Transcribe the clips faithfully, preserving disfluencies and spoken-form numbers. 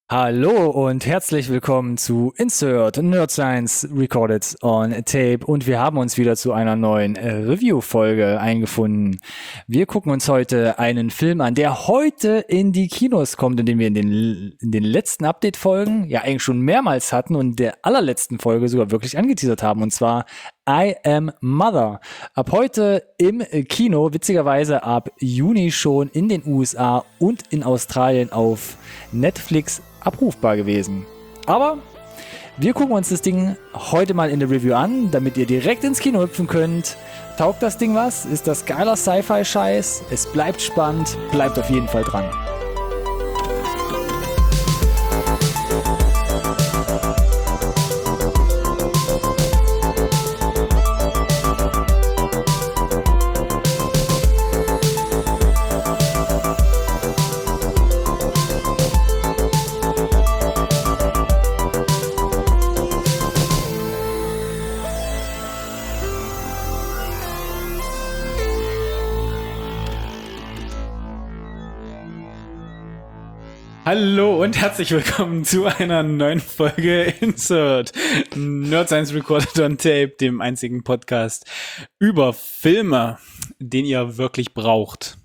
Hallo und herzlich willkommen zu Insert Nerd Science Recorded on Tape und wir haben uns wieder zu einer neuen äh, Review-Folge eingefunden. Wir gucken uns heute einen Film an, der heute in die Kinos kommt und den wir in den, in den letzten Update-Folgen ja eigentlich schon mehrmals hatten und der allerletzten Folge sogar wirklich angeteasert haben, und zwar I Am Mother. Ab heute im Kino, witzigerweise ab Juni schon in den U S A und in Australien auf Netflix abrufbar gewesen. Aber wir gucken uns das Ding heute mal in der Review an, damit ihr direkt ins Kino hüpfen könnt. Taugt das Ding was? Ist das geiler Sci-Fi-Scheiß? Es bleibt spannend, bleibt auf jeden Fall dran. Hallo und herzlich willkommen zu einer neuen Folge Insert Nerd Science Recorded on Tape, dem einzigen Podcast über Filme, den ihr wirklich braucht.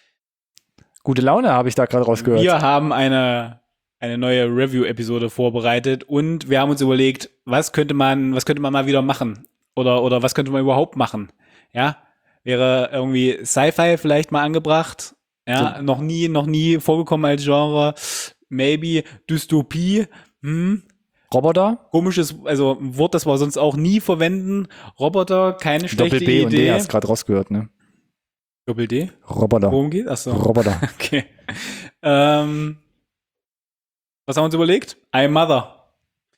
Gute Laune habe ich da gerade rausgehört. Wir haben eine eine neue Review-Episode vorbereitet und wir haben uns überlegt, was könnte man, was könnte man mal wieder machen oder oder was könnte man überhaupt machen? Ja, wäre irgendwie Sci-Fi vielleicht mal angebracht. Ja, so. noch nie, noch nie vorgekommen als Genre. Maybe Dystopie. Hm. Roboter? Komisches, also ein Wort, das wir sonst auch nie verwenden. Roboter, keine schlechte Doppel B Idee. Und D hast gerade rausgehört, ne? Doppel D? Roboter. Worum geht? Achso. Roboter. Okay. Ähm, was haben wir uns überlegt? I Am Mother.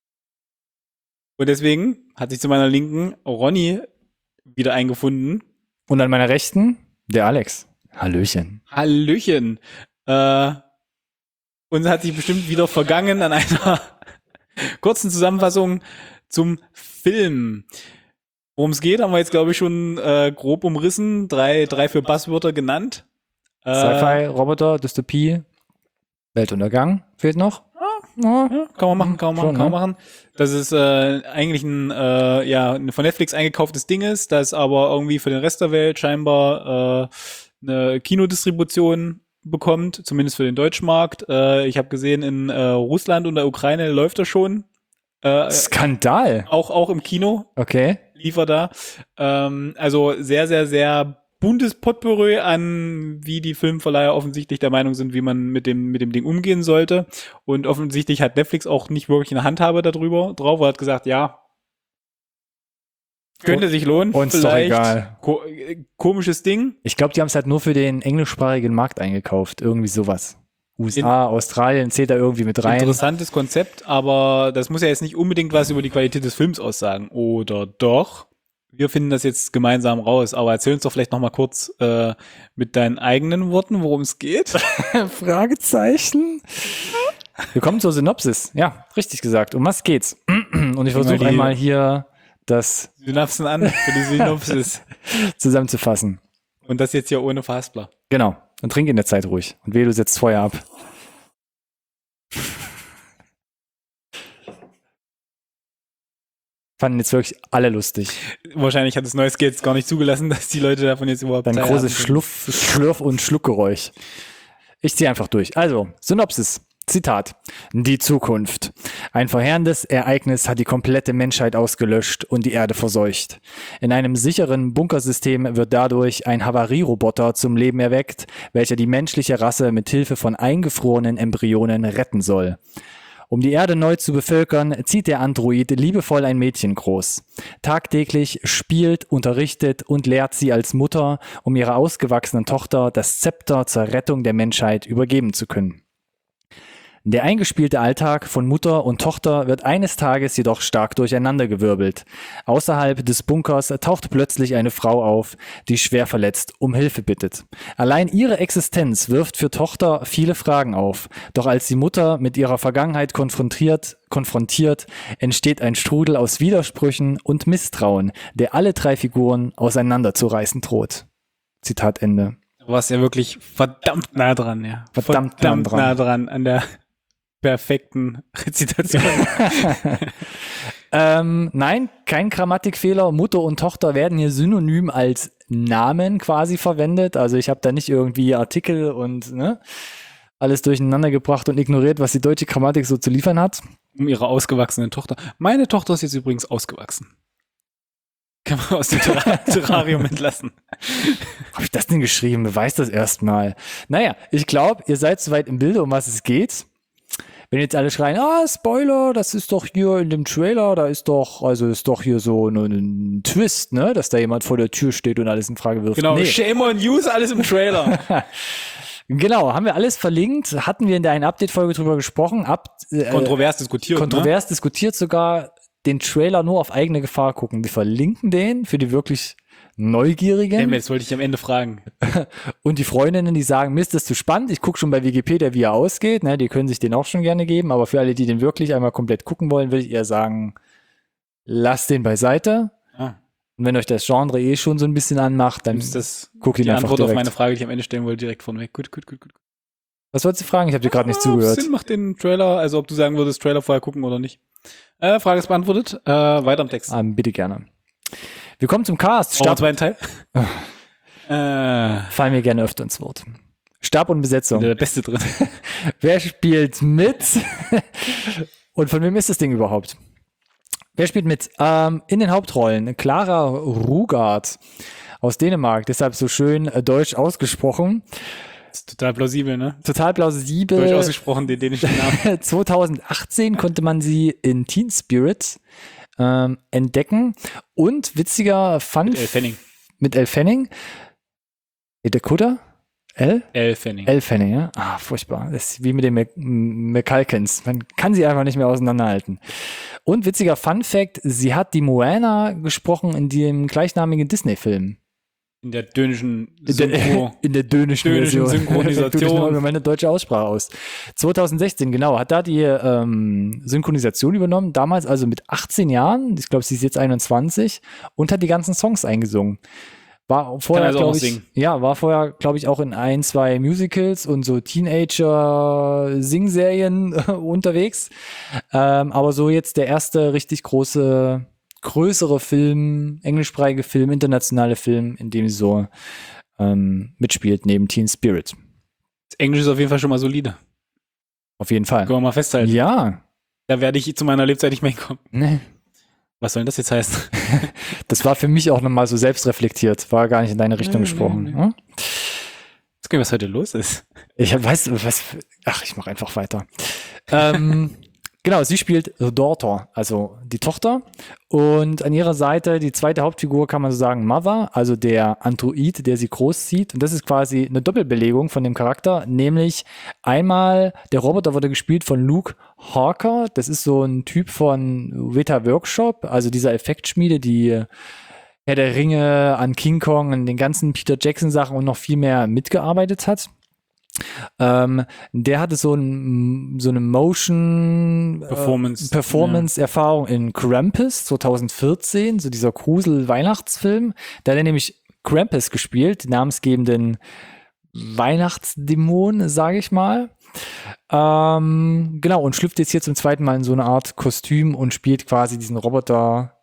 Und deswegen hat sich zu meiner Linken Ronny wieder eingefunden. Und an meiner Rechten der Alex. Hallöchen. Hallöchen. Äh, uns hat sich bestimmt wieder vergangen an einer kurzen Zusammenfassung zum Film. Worum es geht, haben wir jetzt, glaube ich, schon äh, grob umrissen. Drei, drei für Buzzwörter genannt. Äh, Sci-Fi, Roboter, Dystopie, Weltuntergang. Fehlt noch? Ja, ja, kann man machen, kann man machen, Schon, kann man ne? machen. Das ist äh, eigentlich ein, äh, ja, ein von Netflix eingekauftes Ding ist, das aber irgendwie für den Rest der Welt scheinbar äh, eine Kinodistribution bekommt, zumindest für den deutschen Markt. Äh, ich habe gesehen, in äh, Russland und der Ukraine läuft er schon. Äh, Skandal. Auch auch im Kino. Okay. Lief er da. Ähm, also sehr, sehr, sehr buntes Potpourri an, wie die Filmverleiher offensichtlich der Meinung sind, wie man mit dem mit dem Ding umgehen sollte. Und offensichtlich hat Netflix auch nicht wirklich eine Handhabe darüber drauf. Er hat gesagt, ja, könnte sich lohnen. Uns doch egal. Ko- komisches Ding. Ich glaube, die haben es halt nur für den englischsprachigen Markt eingekauft. Irgendwie sowas. U S A, In- Australien zählt da irgendwie mit rein. Interessantes Konzept, aber das muss ja jetzt nicht unbedingt was über die Qualität des Films aussagen. Oder doch? Wir finden das jetzt gemeinsam raus. Aber erzähl uns doch vielleicht noch mal kurz äh, mit deinen eigenen Worten, worum es geht. Fragezeichen. Wir kommen zur Synopsis. Ja, richtig gesagt. Um was geht's? Und ich versuche die- einmal hier das Synapsen an für die Synopsis. zusammenzufassen. Und das jetzt hier ohne Fassbler. Genau. Und trink in der Zeit ruhig. Und wehe, du setzt Feuer ab. Fanden jetzt wirklich alle lustig. Wahrscheinlich hat das neue Skate gar nicht zugelassen, dass die Leute davon jetzt überhaupt Ein teilhaben großes können. Schluff, Schlürf- und Schluckgeräusch. Ich ziehe einfach durch. Also, Synopsis. Zitat. Die Zukunft. Ein verheerendes Ereignis hat die komplette Menschheit ausgelöscht und die Erde verseucht. In einem sicheren Bunkersystem wird dadurch ein Havarieroboter zum Leben erweckt, welcher die menschliche Rasse mit Hilfe von eingefrorenen Embryonen retten soll. Um die Erde neu zu bevölkern, zieht der Android liebevoll ein Mädchen groß. Tagtäglich spielt, unterrichtet und lehrt sie als Mutter, um ihrer ausgewachsenen Tochter das Zepter zur Rettung der Menschheit übergeben zu können. Der eingespielte Alltag von Mutter und Tochter wird eines Tages jedoch stark durcheinandergewirbelt. Außerhalb des Bunkers taucht plötzlich eine Frau auf, die schwer verletzt um Hilfe bittet. Allein ihre Existenz wirft für Tochter viele Fragen auf. Doch als die Mutter mit ihrer Vergangenheit konfrontiert, konfrontiert, entsteht ein Strudel aus Widersprüchen und Misstrauen, der alle drei Figuren auseinanderzureißen droht. Zitat Ende. Du warst ja wirklich verdammt nah dran, ja. Verdammt nah dran. nah dran an der perfekten Rezitation. ähm, nein, kein Grammatikfehler. Mutter und Tochter werden hier synonym als Namen quasi verwendet. Also ich habe da nicht irgendwie Artikel und ne, alles durcheinander gebracht und ignoriert, was die deutsche Grammatik so zu liefern hat. Um ihre ausgewachsene Tochter. Meine Tochter ist jetzt übrigens ausgewachsen. Kann man aus dem Terra- Terrarium entlassen. Habe ich das denn geschrieben? Beweis das erstmal. Naja, ich glaube, ihr seid soweit im Bilde, um was es geht. Wenn jetzt alle schreien, ah, Spoiler, das ist doch hier in dem Trailer, da ist doch, also ist doch hier so ein, ein Twist, ne, dass da jemand vor der Tür steht und alles in Frage wirft. Genau, nee. Shame on you ist alles im Trailer. Genau, haben wir alles verlinkt, hatten wir in der einen Update-Folge drüber gesprochen, ab, äh, Kontrovers diskutiert, kontrovers ne? diskutiert sogar, den Trailer nur auf eigene Gefahr gucken. Wir verlinken den für die wirklich Neugierigen. Damn, jetzt wollte ich am Ende fragen. Und die Freundinnen, die sagen, Mist, das ist zu spannend, ich gucke schon bei Wikipedia, wie er ausgeht, ne, die können sich den auch schon gerne geben, aber für alle, die den wirklich einmal komplett gucken wollen, würde ich eher sagen, lasst den beiseite. Ah. Und wenn euch das Genre eh schon so ein bisschen anmacht, dann Ist das guckt ihn die einfach Antwort direkt. auf meine Frage, die ich am Ende stellen wollte, direkt von weg. Gut, gut, gut, gut. Was wolltest du fragen? Ich habe dir gerade nicht Ah, zugehört. Sinn macht den Trailer, also ob du sagen würdest, Trailer vorher gucken oder nicht. Äh, Frage ist beantwortet. Äh, weiter am Text. Ah, bitte gerne. Wir kommen zum Cast. Stab. Stab, Zweiten Teil. äh, fallen mir gerne öfter ins Wort. Stab und Besetzung. der Beste drin. Wer spielt mit? Und von wem ist das Ding überhaupt? Wer spielt mit? Ähm, in den Hauptrollen Clara Rugard aus Dänemark, deshalb so schön äh, deutsch ausgesprochen. Ist total plausibel, ne? Total plausibel. Deutsch ausgesprochen, den dänischen Namen. zwanzig achtzehn konnte man sie in Teen Spirit ähm, entdecken. Und witziger Fun Mit Elle Fanning. Mit Elle Fanning. Dakota? Elle? Elle Fanning. Elle Fanning, ja? Ah, furchtbar. Das ist wie mit den Mac- McCulkins. Man kann sie einfach nicht mehr auseinanderhalten. Und witziger Fun Fact, sie hat die Moana gesprochen in dem gleichnamigen Disney-Film. In der dänischen In der, Synchro. in der dänischen, Dänischen Version. Synchronisation. Du dich noch über meine deutsche Aussprache aus. zwanzig sechzehn, genau, hat da die ähm, Synchronisation übernommen, damals also mit achtzehn Jahren, ich glaube, sie ist jetzt einundzwanzig, und hat die ganzen Songs eingesungen. War vorher, also auch glaube ich, singen. ja, war vorher, glaube ich, auch in ein, zwei Musicals und so Teenager-Singserien unterwegs. Ähm, aber so jetzt der erste richtig große, größere Film, englischsprachige Film, internationale Film, in dem sie so ähm, mitspielt, neben Teen Spirit. Das Englisch ist auf jeden Fall schon mal solide. Auf jeden Fall. Können wir mal festhalten. Ja. Da werde ich zu meiner Lebzeit nicht mehr hinkommen. Nee. Was soll denn das jetzt heißen? Das war für mich auch nochmal so selbstreflektiert. War gar nicht in deine Richtung Nee, gesprochen. nee, nee. Hm? Jetzt gucken, was heute los ist. Ich hab- weiß, was. Ach, ich mache einfach weiter. ähm, genau, sie spielt The Daughter, also die Tochter. Und an ihrer Seite die zweite Hauptfigur, kann man so sagen, Mother, also der Android, der sie großzieht. Und das ist quasi eine Doppelbelegung von dem Charakter. Nämlich einmal, der Roboter wurde gespielt von Luke Hawker. Das ist so ein Typ von Weta Workshop, also dieser Effektschmiede, die Herr der Ringe, an King Kong, an den ganzen Peter Jackson Sachen und noch viel mehr mitgearbeitet hat. Ähm, der hatte so, ein, so eine Motion Performance. äh, Performance-Erfahrung in Krampus zwanzig vierzehn, so dieser Grusel-Weihnachtsfilm. Da hat er nämlich Krampus gespielt, den namensgebenden Weihnachtsdämon, sage ich mal. Ähm, genau, und schlüpft jetzt hier zum zweiten Mal in so eine Art Kostüm und spielt quasi diesen Roboter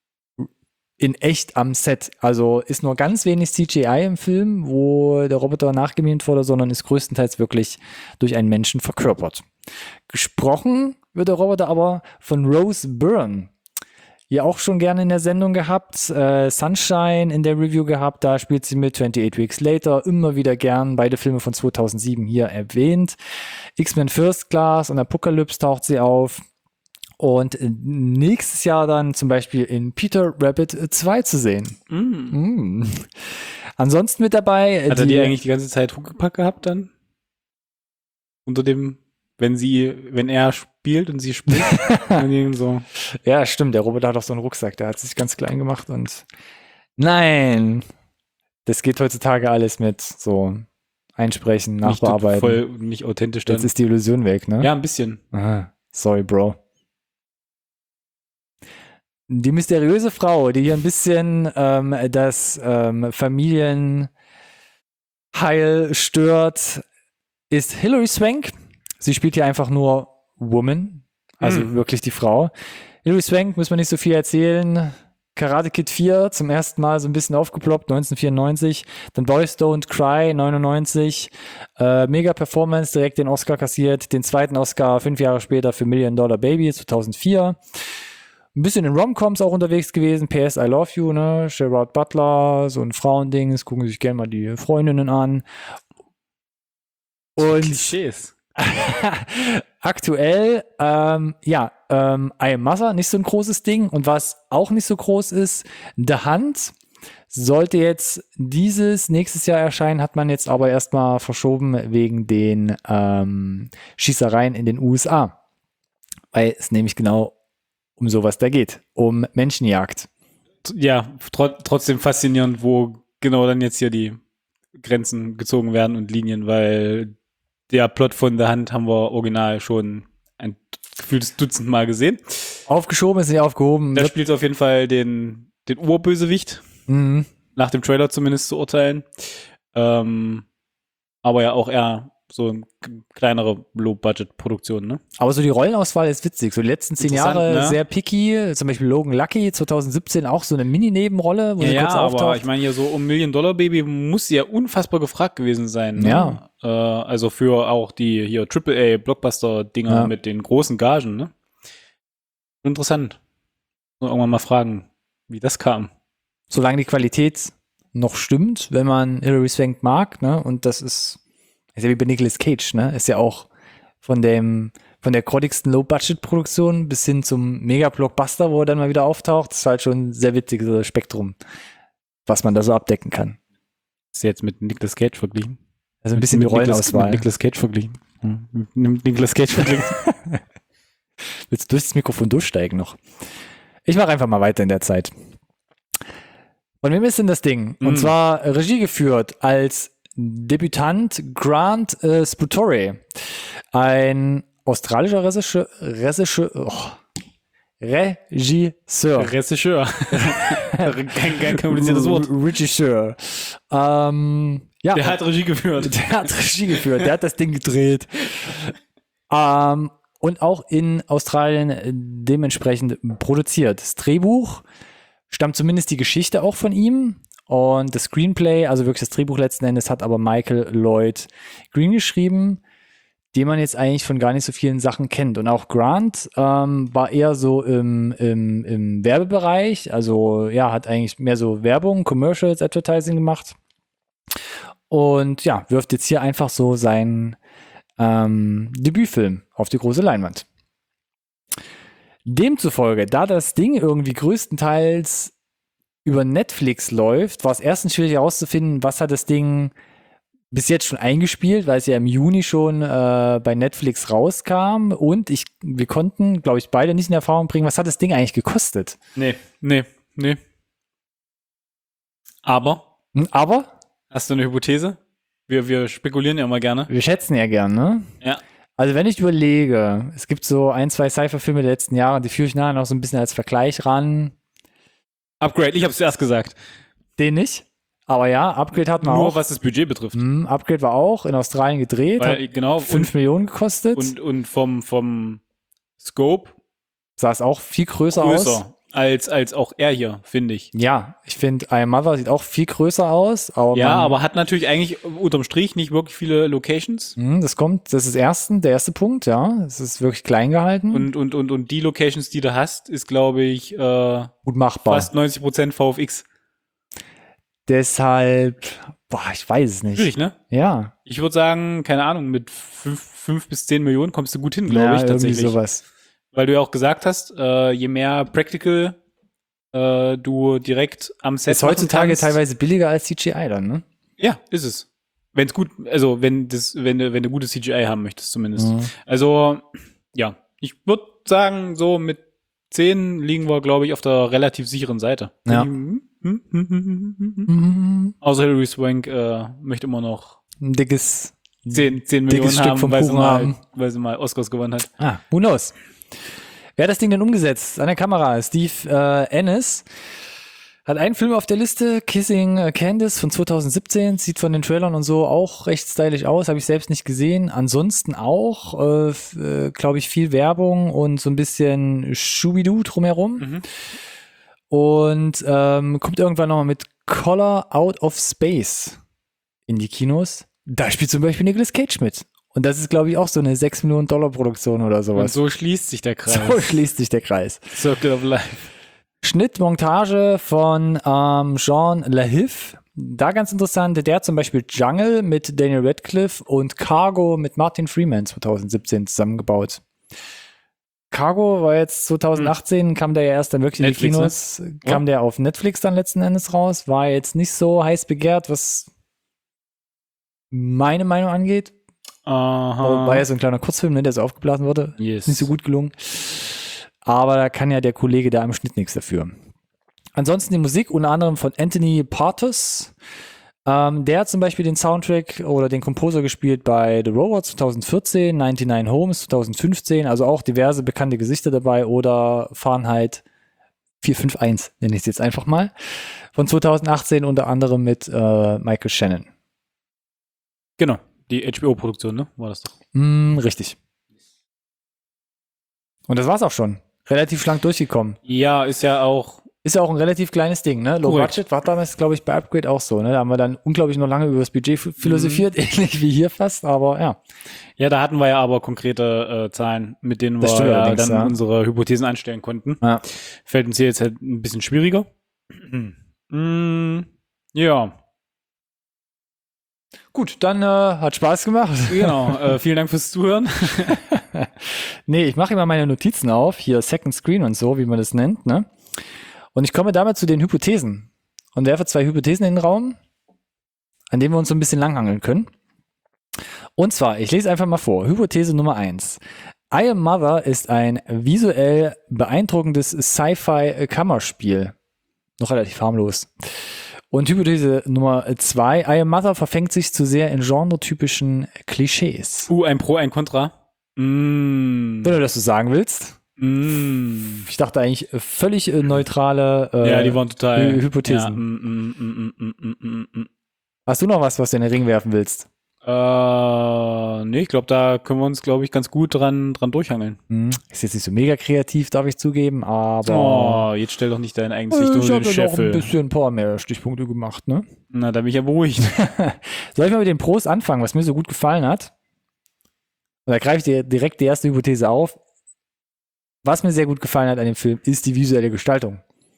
in echt am Set. Also ist nur ganz wenig C G I im Film, wo der Roboter nachgemimt wurde, sondern ist größtenteils wirklich durch einen Menschen verkörpert. Gesprochen wird der Roboter aber von Rose Byrne. Ihr auch schon gerne in der Sendung gehabt. Äh, Sunshine in der Review gehabt. Da spielt sie mit. twenty-eight Weeks Later. Immer wieder gern. Beide Filme von zweitausendsieben hier erwähnt. X-Men First Class und Apocalypse taucht sie auf. Und nächstes Jahr dann zum Beispiel in Peter Rabbit zwei zu sehen. Mm. Mm. Ansonsten mit dabei. Hat er die eigentlich die ganze Zeit Huckepack gehabt dann? Unter dem, wenn sie, wenn er spielt und sie spielt? so. Ja, stimmt. Der Roboter hat auch so einen Rucksack. Der hat sich ganz klein gemacht und nein. Das geht heutzutage alles mit so Einsprechen, Nachbearbeiten. Nicht voll, nicht authentisch dann. Jetzt ist die Illusion weg, ne? Ja, ein bisschen. Ah, sorry, Bro. Die mysteriöse Frau, die hier ein bisschen ähm, das ähm, Familienheil stört, ist Hilary Swank. Sie spielt hier einfach nur Woman, also Mhm. wirklich die Frau. Hilary Swank, muss man nicht so viel erzählen. Karate Kid vier, zum ersten Mal so ein bisschen aufgeploppt, neunzehnhundertvierundneunzig. Dann Boys Don't Cry, neunundneunzig. Äh, Mega Performance, direkt den Oscar kassiert. Den zweiten Oscar fünf Jahre später für Million Dollar Baby, zweitausendvier. Ein bisschen in Rom-Coms auch unterwegs gewesen. P S I Love You, ne? Gerard Butler, so ein Frauending. Das gucken sich gerne mal die Freundinnen an. Und Klischees. aktuell, ähm, ja, ähm, I Am Mother, nicht so ein großes Ding. Und was auch nicht so groß ist, The Hunt sollte jetzt dieses nächstes Jahr erscheinen, hat man jetzt aber erstmal verschoben wegen den ähm, Schießereien in den U S A. Weil es nämlich genau um sowas da geht, um Menschenjagd. Ja, tro trotzdem faszinierend, wo genau dann jetzt hier die Grenzen gezogen werden und Linien, weil der Plot von The Hunt haben wir original schon ein gefühltes Dutzend Mal gesehen. Aufgeschoben ist nicht aufgehoben. Da spielt auf jeden Fall den, den Urbösewicht, Mhm. nach dem Trailer zumindest zu urteilen. Ähm, aber ja auch eher so eine kleinere Low-Budget-Produktion, ne? Aber so die Rollenauswahl ist witzig. So die letzten zehn Interessant, Jahre ne? sehr picky. Zum Beispiel Logan Lucky, zweitausendsiebzehn auch so eine Mini-Nebenrolle, wo Ja, sie ja, kurz aber auftaucht. ich meine hier so um Million-Dollar-Baby muss sie ja unfassbar gefragt gewesen sein. Ne? Ja. Äh, also für auch die hier Triple A Blockbuster-Dinger Ja. mit den großen Gagen, ne? Interessant. Muss irgendwann mal fragen, wie das kam. Solange die Qualität noch stimmt, wenn man Hilary Swank mag, ne? Und das ist, ist ja wie bei Nicolas Cage, ne? Ist ja auch von dem, von der grottigsten Low-Budget-Produktion bis hin zum Mega-Blockbuster, wo er dann mal wieder auftaucht, das ist halt schon ein sehr witziges Spektrum, was man da so abdecken kann. Ist jetzt mit Nicolas Cage verglichen. Also ein bisschen die Mit Nicolas- Rollenauswahl. Mit Nicolas Cage verglichen. Hm, Mit Nicolas Cage verglichen. Willst du durch das Mikrofon durchsteigen noch? Ich mache einfach mal weiter in der Zeit. Von wem ist denn das Ding? Und Mm. zwar Regie geführt als Debütant Grant äh, Sputore. Ein australischer Regisseur. Regisseur, oh, Regisseur. Regisseur. kein, kein kompliziertes Wort. Regisseur. Ähm, ja, Der hat Regie geführt. der hat Regie geführt, der hat das Ding gedreht. Ähm, und auch in Australien äh, dementsprechend produziert. Das Drehbuch stammt zumindest die Geschichte auch von ihm. Und das Screenplay, also wirklich das Drehbuch letzten Endes, hat aber Michael Lloyd Green geschrieben, den man jetzt eigentlich von gar nicht so vielen Sachen kennt. Und auch Grant ähm, war eher so im, im, im Werbebereich, also ja, hat eigentlich mehr so Werbung, Commercials, Advertising gemacht. Und ja, wirft jetzt hier einfach so seinen ähm, Debütfilm auf die große Leinwand. Demzufolge, da das Ding irgendwie größtenteils über Netflix läuft, war es erstens schwierig herauszufinden, was hat das Ding bis jetzt schon eingespielt, weil es ja im Juni schon äh, bei Netflix rauskam. Und ich, wir konnten, glaube ich, beide nicht in Erfahrung bringen, was hat das Ding eigentlich gekostet. Nee, nee, nee. Aber, Hm, Aber hast du eine Hypothese? Wir, wir spekulieren ja immer gerne. wir schätzen ja gern, ne? Ja. Also wenn ich überlege, es gibt so ein, zwei Sci-Fi-Filme der letzten Jahre, die führe ich nachher noch so ein bisschen als Vergleich ran. Upgrade, ich hab's zuerst gesagt. Den nicht. Aber ja, Upgrade hat man Nur auch. was das Budget betrifft. Hm, Upgrade war auch in Australien gedreht, Weil, hat genau, fünf und, Millionen gekostet. und, und vom, vom Scope Sah es auch viel größer, größer aus. als, als auch er hier, finde ich. Ja, ich finde, I Am Mother sieht auch viel größer aus. Aber Ja, man, aber hat natürlich eigentlich unterm Strich nicht wirklich viele Locations. Hm, das kommt, das ist ersten, der erste Punkt, ja. Es ist wirklich klein gehalten. Und, und, und, und die Locations, die du hast, ist, glaube ich, äh, gut machbar. fast neunzig Prozent V F X. Deshalb, boah, ich weiß es nicht. Schwierig, ne? Ja. Ich würde sagen, keine Ahnung, mit fünf, fünf bis zehn Millionen kommst du gut hin, glaube ja, ich, tatsächlich. irgendwie sowas. Weil du ja auch gesagt hast, äh, je mehr Practical äh, du direkt am Set Ist heutzutage machen kannst, teilweise billiger als C G I dann, ne? Ja, ist es. Wenn es gut, also wenn das, wenn du, wenn du gutes C G I haben möchtest, zumindest. Mhm. Also, ja, ich würde sagen, so mit zehn liegen wir, glaube ich, auf der relativ sicheren Seite. Ja. Mhm. Mhm. Außer Hilary Swank äh, möchte immer noch Ein dickes. zehn, zehn Dickes Millionen Stück haben, vom weil sie, Kuchen mal, haben. weil sie mal Oscars gewonnen hat. Ah, who knows? Wer hat das Ding denn umgesetzt? An der Kamera, Steve äh, Ennis. Hat einen Film auf der Liste, Kissing Candice von zwanzig siebzehn, sieht von den Trailern und so auch recht stylisch aus, habe ich selbst nicht gesehen. Ansonsten auch, äh, äh, glaube ich, viel Werbung und so ein bisschen Schubidu drumherum. Mhm. Und ähm, kommt irgendwann nochmal mit Color Out of Space in die Kinos. Da spielt zum Beispiel Nicolas Cage mit. Und das ist, glaube ich, auch so eine sechs Millionen Dollar Produktion oder Und sowas. so schließt sich der Kreis. So schließt sich der Kreis. Circle of Life. Schnitt, Montage von ähm, Jean Lahiff. Da ganz interessant, der hat zum Beispiel Jungle mit Daniel Radcliffe und Cargo mit Martin Freeman zwanzig siebzehn zusammengebaut. Cargo war jetzt zwanzig achtzehn, hm. kam der ja erst dann wirklich Netflix, in die Kinos, ne? Kam ja. der auf Netflix dann letzten Endes raus, war jetzt nicht so heiß begehrt, was meine Meinung angeht. Aha. War ja so ein kleiner Kurzfilm, ne, der so aufgeblasen wurde. Yes. Nicht so gut gelungen. Aber da kann ja der Kollege da im Schnitt nichts dafür. Ansonsten die Musik, unter anderem von Anthony Partis. Ähm, der hat zum Beispiel den Soundtrack oder den Komposer gespielt bei The Rover zwanzig vierzehn, neunundneunzig Homes zwanzig fünfzehn, also auch diverse bekannte Gesichter dabei oder Fahrenheit vier fünf eins, nenne ich es jetzt einfach mal. Von zwanzig achtzehn unter anderem mit äh, Michael Shannon. Genau, die H B O-Produktion, ne? War das doch. Mm, richtig. Und das war's auch schon. Relativ schlank durchgekommen. Ja, ist ja auch Ist ja auch ein relativ kleines Ding, ne? Low Korrekt. Budget war damals, glaube ich, bei Upgrade auch so, ne? Da haben wir dann unglaublich noch lange über das Budget philosophiert, mhm. ähnlich wie hier fast, aber ja. Ja, da hatten wir ja aber konkrete äh, Zahlen, mit denen Das wir ja stimmt, dann ja. unsere Hypothesen anstellen konnten. Ja. Fällt uns hier jetzt halt ein bisschen schwieriger. mm, ja. Gut, dann äh, hat Spaß gemacht. Genau, äh, vielen Dank fürs Zuhören. Nee, ich mache immer meine Notizen auf, hier Second Screen und so, wie man das nennt, ne? Und ich komme damit zu den Hypothesen und werfe zwei Hypothesen in den Raum, an denen wir uns so ein bisschen langhangeln können. Und zwar, ich lese einfach mal vor, Hypothese Nummer eins. I Am Mother ist ein visuell beeindruckendes Sci-Fi-Kammerspiel. Noch relativ harmlos. Und Hypothese Nummer zwei, I Am Mother verfängt sich zu sehr in genretypischen Klischees. Uh, ein Pro, ein Contra. Mm. Wenn du das so sagen willst. Mm. Ich dachte eigentlich äh, völlig äh, neutrale äh, ja, die waren total Hy- Hypothesen. Ja, mm, mm, mm, mm, mm, mm, mm. Hast du noch was, was du in den Ring werfen willst? Äh, nee, ich glaube, da können wir uns, glaube ich, ganz gut dran, dran durchhangeln. Hm. Ist jetzt nicht so mega kreativ, darf ich zugeben, aber Oh, jetzt stell doch nicht dein eigenes Licht äh, unter ich den habe ja noch ein Scheffel. bisschen ein paar mehr Stichpunkte gemacht, ne? Na, da bin ich ja beruhigt. Soll ich mal mit den Pros anfangen, was mir so gut gefallen hat? Und da greife ich dir direkt die erste Hypothese auf. Was mir sehr gut gefallen hat an dem Film, ist die visuelle Gestaltung.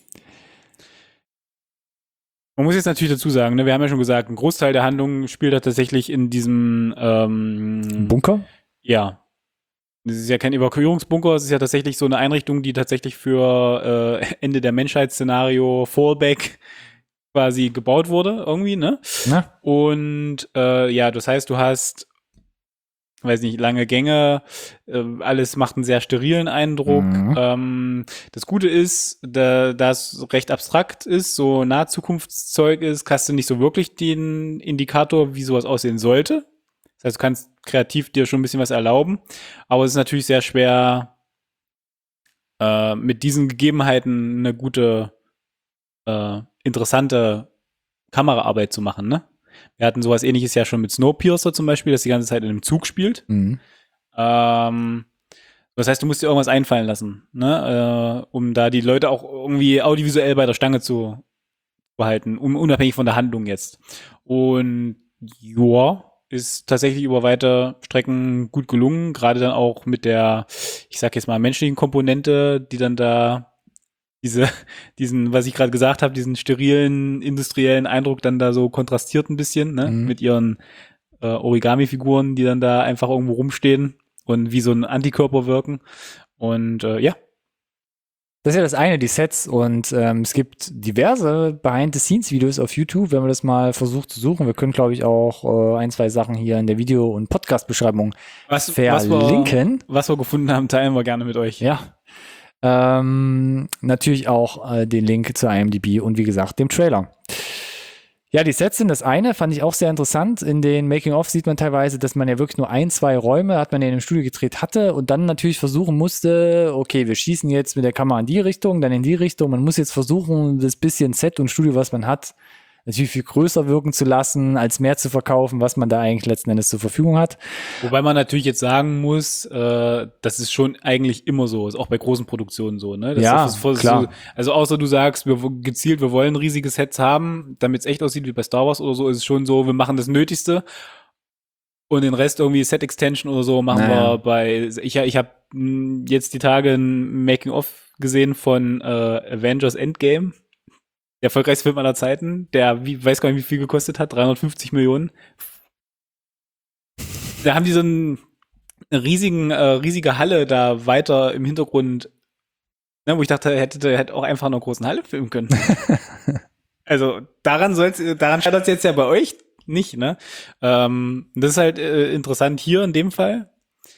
Man muss jetzt natürlich dazu sagen, ne, wir haben ja schon gesagt, ein Großteil der Handlung spielt da tatsächlich in diesem ähm, Bunker? Ja. Das ist ja kein Evakuierungsbunker, es ist ja tatsächlich so eine Einrichtung, die tatsächlich für äh, Ende der Menschheitsszenario Fallback quasi gebaut wurde, irgendwie, ne? Na? Und äh, ja, das heißt, du hast, weiß nicht, lange Gänge, äh, alles macht einen sehr sterilen Eindruck. Mhm. Ähm, das Gute ist, da das recht abstrakt ist, so Nahzukunftszeug ist, hast du nicht so wirklich den Indikator, wie sowas aussehen sollte. Das heißt, du kannst kreativ dir schon ein bisschen was erlauben, aber es ist natürlich sehr schwer, äh, mit diesen Gegebenheiten eine gute, äh, interessante Kameraarbeit zu machen, ne? Wir hatten sowas Ähnliches ja schon mit Snowpiercer zum Beispiel, das die ganze Zeit in einem Zug spielt. Mhm. Ähm, das heißt, du musst dir irgendwas einfallen lassen, ne? Äh, um da die Leute auch irgendwie audiovisuell bei der Stange zu behalten, um, unabhängig von der Handlung jetzt. Und ja, ist tatsächlich über weite Strecken gut gelungen, gerade dann auch mit der, ich sag jetzt mal, menschlichen Komponente, die dann da diese, diesen, was ich gerade gesagt habe, diesen sterilen, industriellen Eindruck dann da so kontrastiert ein bisschen, ne, Mhm. mit ihren äh, Origami-Figuren, die dann da einfach irgendwo rumstehen und wie so ein Antikörper wirken. Und äh, ja. Das ist ja das eine, die Sets. Und ähm, es gibt diverse Behind-the-Scenes-Videos auf YouTube, wenn man das mal versucht zu suchen. Wir können, glaube ich, auch äh, ein, zwei Sachen hier in der Video- und Podcast-Beschreibung Was, was, wir, verlinken. was wir gefunden haben, teilen wir gerne mit euch. Ja. Ähm, natürlich auch äh, den Link zu I M D B und wie gesagt, dem Trailer. Ja, die Sets sind das eine, fand ich auch sehr interessant. In den Making-of sieht man teilweise, dass man ja wirklich nur ein, zwei Räume, hat man ja in dem Studio gedreht hatte und dann natürlich versuchen musste, okay, wir schießen jetzt mit der Kamera in die Richtung, dann in die Richtung. Man muss jetzt versuchen, das bisschen Set und Studio, was man hat, natürlich viel größer wirken zu lassen, als mehr zu verkaufen, was man da eigentlich letzten Endes zur Verfügung hat. Wobei man natürlich jetzt sagen muss, äh, das ist schon eigentlich immer so, ist auch bei großen Produktionen so, ne? Das Ja, ist das, klar. So, also außer du sagst, wir w- gezielt, wir wollen riesige Sets haben, damit es echt aussieht wie bei Star Wars oder so, ist es schon so, wir machen das Nötigste und den Rest irgendwie Set Extension oder so machen Naja. wir bei, ich, ich habe jetzt die Tage ein Making-of gesehen von äh, Avengers Endgame. Der erfolgreichste Film aller Zeiten, der, wie, weiß gar nicht, wie viel gekostet hat, dreihundertfünfzig Millionen. Da haben die so einen riesigen, äh, riesige Halle da weiter im Hintergrund, ne, wo ich dachte, hätte, hätte auch einfach in einer großen Halle filmen können. Also daran soll's, daran scheitert es jetzt ja bei euch nicht, ne? Ähm, das ist halt äh, interessant hier in dem Fall.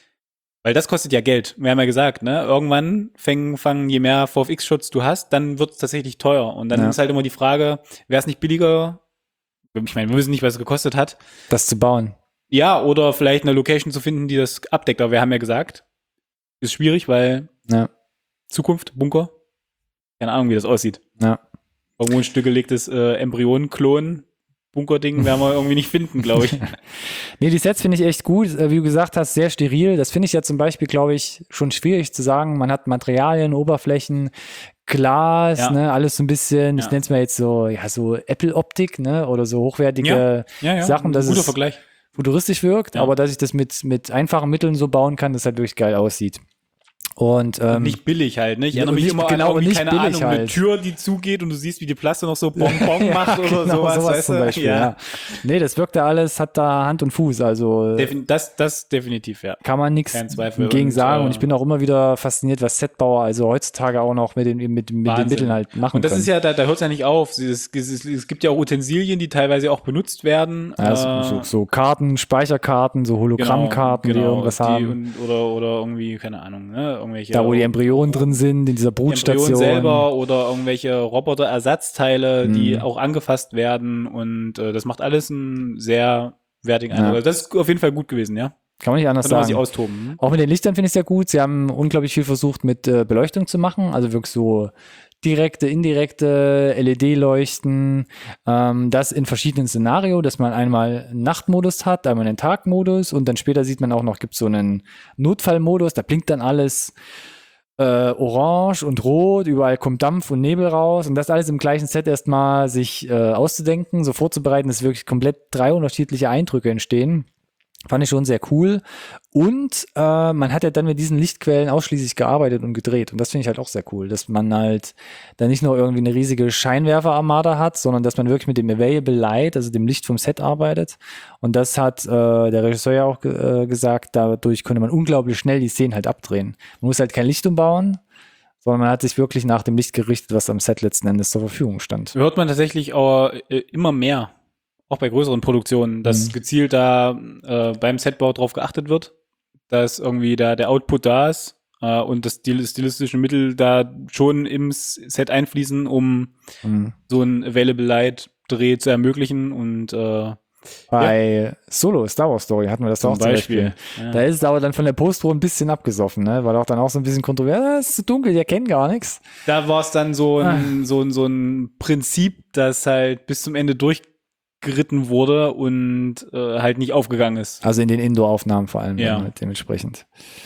Weil das kostet ja Geld. Wir haben ja gesagt, ne? Irgendwann fangen, fangen je mehr V F X-Shots du hast, dann wird es tatsächlich teuer. Und dann Ja. ist halt immer die Frage, wäre es nicht billiger? Ich meine, wir wissen nicht, was es gekostet hat. Das zu bauen. Ja, oder vielleicht eine Location zu finden, die das abdeckt. Aber wir haben ja gesagt, ist schwierig, weil Ja, Zukunft, Bunker, keine Ahnung, wie das aussieht. ja. Irgendwo ein stillgelegtes äh, Embryonen-Klon. Bunkerding werden wir irgendwie nicht finden, glaube ich. Nee, die Sets finde ich echt gut. Äh, Wie du gesagt hast, sehr steril. Das finde ich ja zum Beispiel, glaube ich, schon schwierig zu sagen. Man hat Materialien, Oberflächen, Glas, Ja. ne, alles so ein bisschen, ich Ja. nenne es mal jetzt so, ja, so Apple-Optik, ne, oder so hochwertige Ja, ja, Sachen, dass guter es Vergleich. futuristisch wirkt, Ja. aber dass ich das mit, mit einfachen Mitteln so bauen kann, dass halt wirklich geil aussieht. Und, ähm, Nicht billig halt, ne? Ich Ja, erinnere und mich nicht- immer genau, an irgendwie, nicht keine billig Ahnung, eine halt. Tür, die zugeht und du siehst, wie die Plaste noch so Bonbon macht oder genau, sowas, sowas weißt zum du? Beispiel, ja. Nee, das wirkt da alles, hat da Hand und Fuß, also Defin das, das definitiv, ja. kann man nichts Kein Zweifel. gegen Und, sagen. äh, Und ich bin auch immer wieder fasziniert, was Setbauer also heutzutage auch noch mit den, mit, mit den Wahnsinn. Mitteln halt machen Und das können. ist ja, da, da hört es ja nicht auf. Es, es, es, es gibt ja auch Utensilien, die teilweise auch benutzt werden. Ja, so, Äh, so, so Karten, Speicherkarten, so Hologrammkarten, die irgendwas die, haben. Und, oder, oder irgendwie, keine Ahnung, ne? Irgendwelche Da, wo die Embryonen drin sind, in dieser Brutstation. Embryonen selber oder irgendwelche Roboterersatzteile, die Mhm. auch angefasst werden. Und äh, das macht alles einen sehr wertigen Ja. Eindruck. Also das ist auf jeden Fall gut gewesen, ja. Kann man nicht anders Kann man sich sagen. austoben. Hm? Auch mit den Lichtern finde ich sehr gut. Sie haben unglaublich viel versucht, mit äh, Beleuchtung zu machen. Also wirklich so direkte, indirekte L E D-Leuchten. Ähm, das in verschiedenen Szenarien, dass man einmal einen Nachtmodus hat, einmal einen Tagmodus und dann später sieht man auch noch, gibt es so einen Notfallmodus, da blinkt dann alles äh, orange und rot, überall kommt Dampf und Nebel raus und das alles im gleichen Set erstmal sich äh, auszudenken, so vorzubereiten, dass wirklich komplett drei unterschiedliche Eindrücke entstehen. Fand ich schon sehr cool. Und äh, man hat ja dann mit diesen Lichtquellen ausschließlich gearbeitet und gedreht. Und das finde ich halt auch sehr cool, dass man halt da nicht nur irgendwie eine riesige Scheinwerferarmada hat, sondern dass man wirklich mit dem Available Light, also dem Licht vom Set arbeitet. Und das hat äh, der Regisseur ja auch ge- äh, gesagt, dadurch konnte man unglaublich schnell die Szenen halt abdrehen. Man muss halt kein Licht umbauen, sondern man hat sich wirklich nach dem Licht gerichtet, was am Set letzten Endes zur Verfügung stand. Hört man tatsächlich auch äh, immer mehr, auch bei größeren Produktionen, dass Mhm. gezielt da äh, beim Setbau drauf geachtet wird, dass irgendwie da der Output da ist äh, und das stil stilistische Mittel da schon im S- Set einfließen, um Mhm. so ein Available Light Dreh zu ermöglichen und äh, Bei Solo, Star Wars Story hatten wir das zum auch zum Beispiel. Beispiel. Ja. Da ist es aber dann von der Postpro ein bisschen abgesoffen, ne? Weil auch dann auch so ein bisschen kontrovers, ah, es ist zu dunkel, die erkennen gar nichts. Da war es dann so ein, so, ein, so ein Prinzip, das halt bis zum Ende durchgeritten wurde und äh, halt nicht aufgegangen ist. Also in den Indoor-Aufnahmen vor allem Ja. dann halt dementsprechend.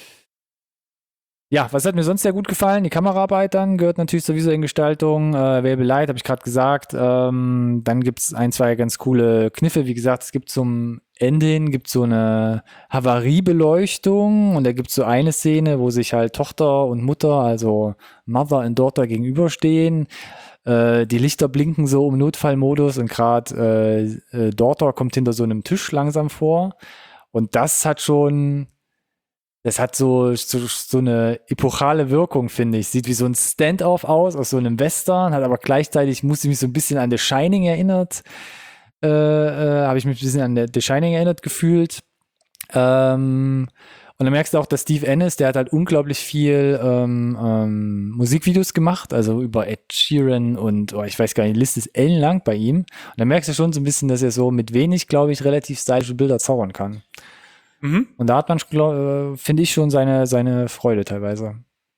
Ja, was hat mir sonst sehr gut gefallen? Die Kameraarbeit dann gehört natürlich zur visuellen Gestaltung. Äh, Available Light, habe ich gerade gesagt. Ähm, dann gibt's ein, zwei ganz coole Kniffe. Wie gesagt, es gibt zum Ende hin gibt's so eine Havariebeleuchtung und da gibt's so eine Szene, wo sich halt Tochter und Mutter, also Mother und Daughter gegenüberstehen. Äh, die Lichter blinken so im Notfallmodus und gerade äh, äh, Daughter kommt hinter so einem Tisch langsam vor. Und das hat schon, das hat so, so, so eine epochale Wirkung, finde ich. Sieht wie so ein Stand-off aus, aus so einem Western, hat aber gleichzeitig, musste mich so ein bisschen an The Shining erinnert. Äh, äh, habe ich mich ein bisschen an The Shining erinnert gefühlt. Ähm, und Und dann merkst du auch, dass Steve Ennis, der hat halt unglaublich viel ähm, ähm, Musikvideos gemacht, also über Ed Sheeran und, oh, ich weiß gar nicht, die Liste ist ellenlang bei ihm. Und dann merkst du schon so ein bisschen, dass er so mit wenig, glaube ich, relativ stylische Bilder zaubern kann. Mhm. Und da hat man, äh, finde ich, schon seine, seine Freude teilweise.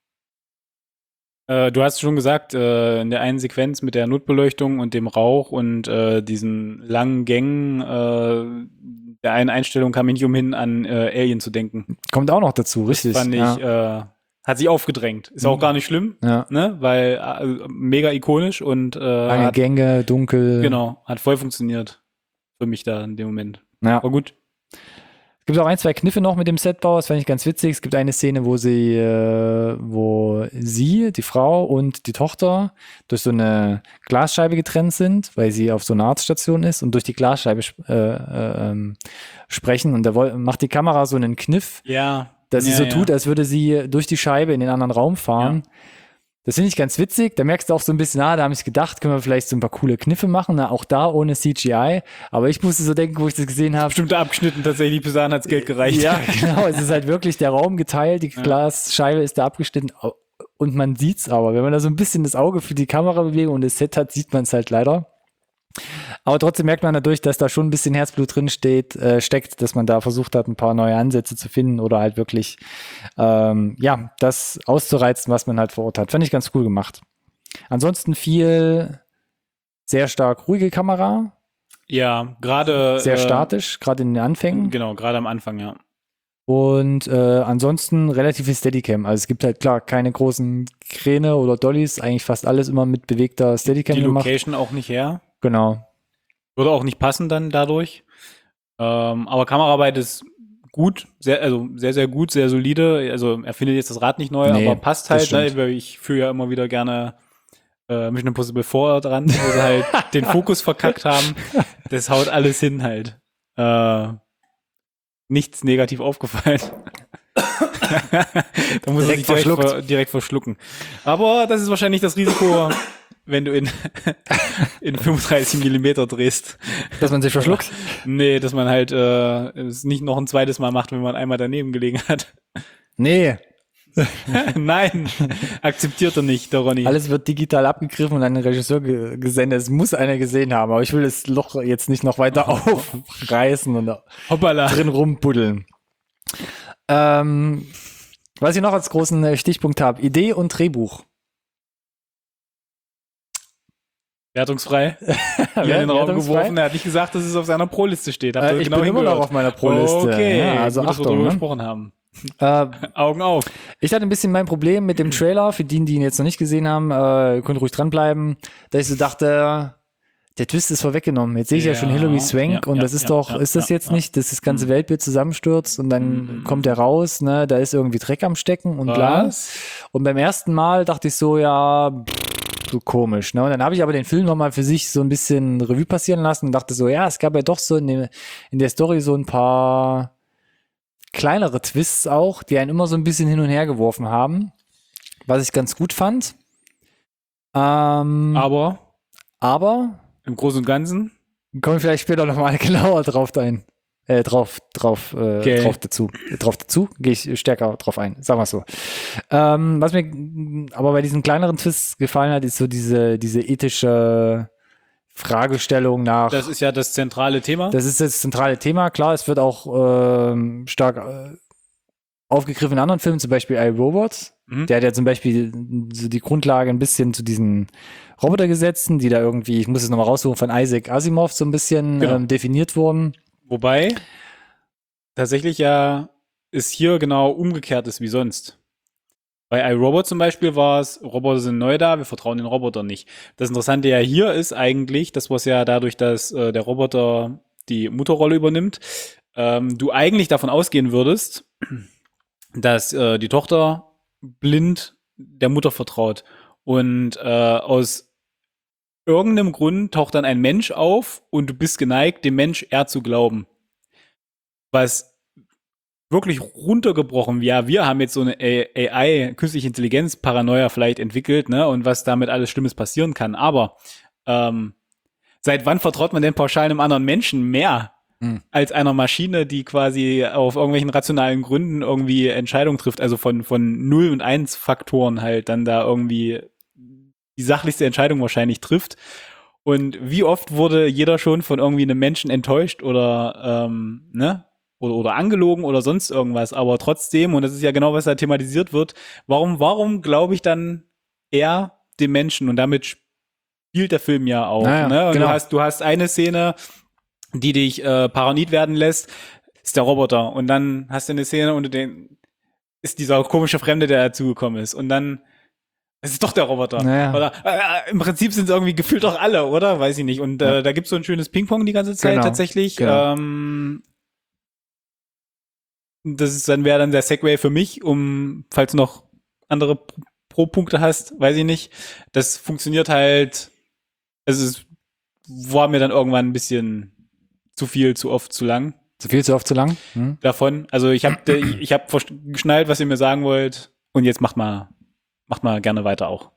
Äh, du hast schon gesagt, äh, in der einen Sequenz mit der Notbeleuchtung und dem Rauch und äh, diesen langen Gängen, äh, der einen Einstellung kam ich nicht umhin, an äh, Alien zu denken. Kommt auch noch dazu, richtig. Das fand ich, ja. äh, hat sich aufgedrängt. Ist auch gar nicht schlimm, Ja. ne? Weil äh, mega ikonisch und äh, Lange hat, Gänge, dunkel. genau, hat voll funktioniert für mich da in dem Moment. Ja. War gut. Es gibt auch ein, zwei Kniffe noch mit dem Setbau, das fand ich ganz witzig. Es gibt eine Szene, wo sie, äh, wo sie, die Frau und die Tochter durch so eine Glasscheibe getrennt sind, weil sie auf so einer Arztstation ist und durch die Glasscheibe äh, äh, ähm, sprechen. Und da woll- macht die Kamera so einen Kniff, Ja. dass sie ja, so ja. tut, als würde sie durch die Scheibe in den anderen Raum fahren. Ja. Das finde ich ganz witzig. Da merkst du auch so ein bisschen, ah, da habe ich gedacht, können wir vielleicht so ein paar coole Kniffe machen, na, auch da ohne C G I. Aber ich musste so denken, wo ich das gesehen habe. Bestimmt abgeschnitten tatsächlich, bis dahin hat's Geld gereicht. Ja, genau. Es ist halt wirklich der Raum geteilt, die Ja. Glasscheibe ist da abgeschnitten und man sieht's aber. Wenn man da so ein bisschen das Auge für die Kamerabewegung und das Set hat, sieht man es halt leider. Aber trotzdem merkt man dadurch, dass da schon ein bisschen Herzblut drin steht, äh, steckt, dass man da versucht hat, ein paar neue Ansätze zu finden oder halt wirklich, ähm, ja, das auszureizen, was man halt vor Ort hat. Fand ich ganz cool gemacht. Ansonsten viel sehr stark ruhige Kamera, Ja, gerade. sehr äh, statisch, gerade in den Anfängen. Genau, gerade am Anfang, ja. Und äh, ansonsten relativ viel Steadicam. Also es gibt halt klar keine großen Kräne oder Dollys, eigentlich fast alles immer mit bewegter Steadicam Die gemacht. Location auch nicht her. Genau. Würde auch nicht passen dann dadurch. Ähm, aber Kameraarbeit ist gut, sehr, also sehr, sehr gut, sehr solide. Also er findet jetzt das Rad nicht neu, Nee, aber passt das halt. stimmt. Ne? Weil ich führe ja immer wieder gerne äh, Mission Impossible vier dran, wo sie halt den Fokus verkackt haben. Das haut alles hin halt. Äh, nichts negativ aufgefallen. Da muss er Direkt sich direkt, verschluckt. ver, direkt verschlucken. Aber das ist wahrscheinlich das Risiko, wenn du in, in fünfunddreißig Millimeter drehst. Dass man sich verschluckt. Nee, dass man halt äh, es nicht noch ein zweites Mal macht, wenn man einmal daneben gelegen hat. Nee, Nein, akzeptiert er nicht, der Ronny. alles wird digital abgegriffen und an den Regisseur ge gesendet. Es muss einer gesehen haben, aber ich will das Loch jetzt nicht noch weiter aufreißen und da Hoppala. drin rumbuddeln. Ähm, was ich noch als großen äh, Stichpunkt habe, Idee und Drehbuch. Wertungsfrei. Hier in den Raum geworfen. Er hat nicht gesagt, dass es auf seiner Pro-Liste steht. Habt ihr Äh, ich genau bin immer noch hingehört? auf meiner Pro-Liste. Okay, Ja, also gut, dass wir Achtung. darüber Ne? gesprochen haben. Äh, Augen auf. Ich hatte ein bisschen mein Problem mit dem Trailer, für die, die ihn jetzt noch nicht gesehen haben, äh, könnt ruhig dranbleiben, dass ich so dachte, der Twist ist vorweggenommen. Jetzt sehe ich ja, Ja, schon Hilary Swank ja, und ja, das ist ja, doch, ja, ist das ja, jetzt ja. nicht, dass das ganze Weltbild zusammenstürzt und dann Mhm. kommt er raus, ne, da ist irgendwie Dreck am Stecken und bla. Was? Und beim ersten Mal dachte ich so, ja, pff, so komisch, ne? Und dann habe ich aber den Film nochmal für sich so ein bisschen Revue passieren lassen und dachte so, ja, es gab ja doch so in, dem, in der Story so ein paar kleinere Twists auch, die einen immer so ein bisschen hin und her geworfen haben, was ich ganz gut fand. Ähm, Aber aber im Großen und Ganzen, kommen wir vielleicht später nochmal genauer drauf ein. Äh, drauf, drauf, äh, Okay. drauf dazu. Drauf dazu gehe ich stärker drauf ein, sagen wir es so. Ähm, was mir mm, aber bei diesen kleineren Twists gefallen hat, ist so diese, diese ethische Fragestellung nach. das ist ja das zentrale Thema. Das ist das zentrale Thema. Klar, es wird auch ähm, stark äh, aufgegriffen in anderen Filmen, zum Beispiel iRobot. Mhm. Der hat ja zum Beispiel so die Grundlage ein bisschen zu diesen Robotergesetzen, die da irgendwie, ich muss es nochmal raussuchen, von Isaac Asimov so ein bisschen Genau. ähm, definiert wurden. Wobei tatsächlich ja es hier genau umgekehrt ist wie sonst. Bei iRobot zum Beispiel war es, Roboter sind neu da, wir vertrauen den Robotern nicht. Das Interessante ja hier ist eigentlich, das was ja dadurch, dass äh, der Roboter die Mutterrolle übernimmt, ähm, du eigentlich davon ausgehen würdest, dass äh, die Tochter blind der Mutter vertraut. Und äh, aus irgendeinem Grund taucht dann ein Mensch auf und du bist geneigt, dem Mensch eher zu glauben. Was wirklich runtergebrochen, ja, wir haben jetzt so eine A I, künstliche Intelligenz, Paranoia vielleicht entwickelt, ne, und was damit alles Schlimmes passieren kann. Aber ähm, seit wann vertraut man denn pauschal einem anderen Menschen mehr? Hm. als einer Maschine, die quasi auf irgendwelchen rationalen Gründen irgendwie Entscheidungen trifft, also von, von null und eins Faktoren halt dann da irgendwie die sachlichste Entscheidung wahrscheinlich trifft. Und wie oft wurde jeder schon von irgendwie einem Menschen enttäuscht oder, ähm, ne? Oder, oder angelogen oder sonst irgendwas, aber trotzdem, und das ist ja genau, was da thematisiert wird, warum, warum glaube ich dann eher dem Menschen? Und damit spielt der Film ja auch, Naja, ne? Und genau. du hast, du hast eine Szene, die dich äh, paranoid werden lässt, ist der Roboter. Und dann hast du eine Szene und du denkst, ist dieser komische Fremde, der dazugekommen ist. Und dann es ist doch der Roboter. Naja. Oder äh, im Prinzip sind es irgendwie gefühlt doch alle, oder? Weiß ich nicht. Und äh, Ja. da gibt's so ein schönes Ping-Pong die ganze Zeit Genau, tatsächlich. genau. Ähm, das ist dann wäre dann der Segway für mich, um, falls du noch andere Pro-Punkte hast, weiß ich nicht. Das funktioniert halt, also es war mir dann irgendwann ein bisschen zu viel, zu oft, zu lang Zu viel, zu oft, zu lang? Hm? davon. Also ich habe ich hab geschnallt, was ihr mir sagen wollt, und jetzt macht mal, macht mal gerne weiter auch.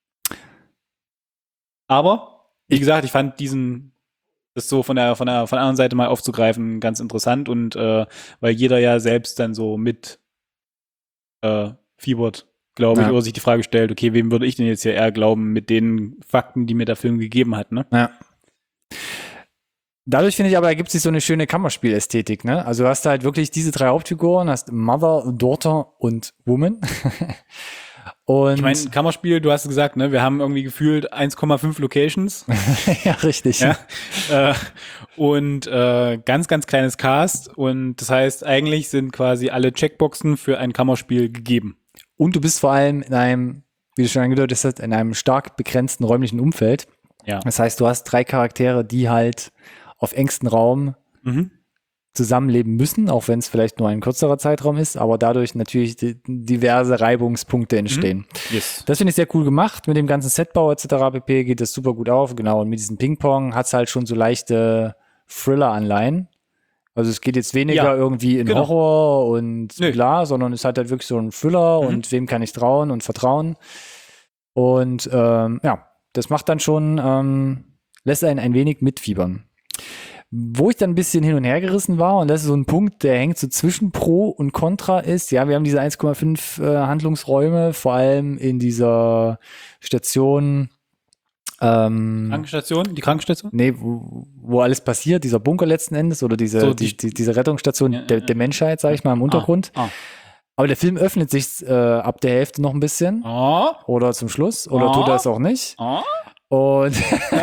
Aber, wie gesagt, ich fand diesen, das so von der, von der, von der anderen Seite mal aufzugreifen, ganz interessant, und äh, weil jeder ja selbst dann so mit äh, fiebert, glaube ich, Ja. oder sich die Frage stellt, okay, wem würde ich denn jetzt hier eher glauben mit den Fakten, die mir der Film gegeben hat, ne? Ja. Dadurch finde ich aber, ergibt sich so eine schöne Kammerspielästhetik, ne? Also du hast halt wirklich diese drei Hauptfiguren, hast Mother, Daughter und Woman. Und Ich meine, Kammerspiel, du hast gesagt, ne, wir haben irgendwie gefühlt eins Komma fünf Locations. ja, richtig. Ja. äh, und äh, ganz, ganz kleines Cast. Und das heißt, eigentlich sind quasi alle Checkboxen für ein Kammerspiel gegeben. Und du bist vor allem in einem, wie du schon angedeutet hast, in einem stark begrenzten räumlichen Umfeld. Ja. Das heißt, du hast drei Charaktere, die halt auf engstem Raum Mhm. zusammenleben müssen, auch wenn es vielleicht nur ein kürzerer Zeitraum ist, aber dadurch natürlich die, diverse Reibungspunkte entstehen. Yes. Das finde ich sehr cool gemacht. Mit dem ganzen Setbau et cetera pp. Geht das super gut auf. Genau, und mit diesem Ping-Pong hat es halt schon so leichte Thriller-Anleihen. Also es geht jetzt weniger Ja, irgendwie in genau. Horror und Nö. bla, sondern es hat halt wirklich so einen Thriller Mhm. und wem kann ich trauen und vertrauen. Und ähm, ja, das macht dann schon, ähm, lässt einen ein wenig mitfiebern. Wo ich dann ein bisschen hin und her gerissen war, und das ist so ein Punkt, der hängt so zwischen Pro und Contra, ist, ja, wir haben diese eins Komma fünf äh, Handlungsräume, vor allem in dieser Station, ähm, Krankenstation? Die Krankenstation? nee, wo, wo alles passiert, dieser Bunker letzten Endes oder diese, So, die, die- die, diese Rettungsstation Ja, der, ja, der Menschheit, sag ich mal, im Untergrund. Ah. Aber der Film öffnet sich äh, ab der Hälfte noch ein bisschen Ah. oder zum Schluss oder Ah. tut er es auch nicht. Ah. Und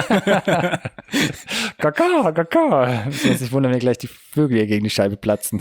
Kaka, Kaka. Ich muss nicht wundern, wenn gleich die Vögel hier gegen die Scheibe platzen.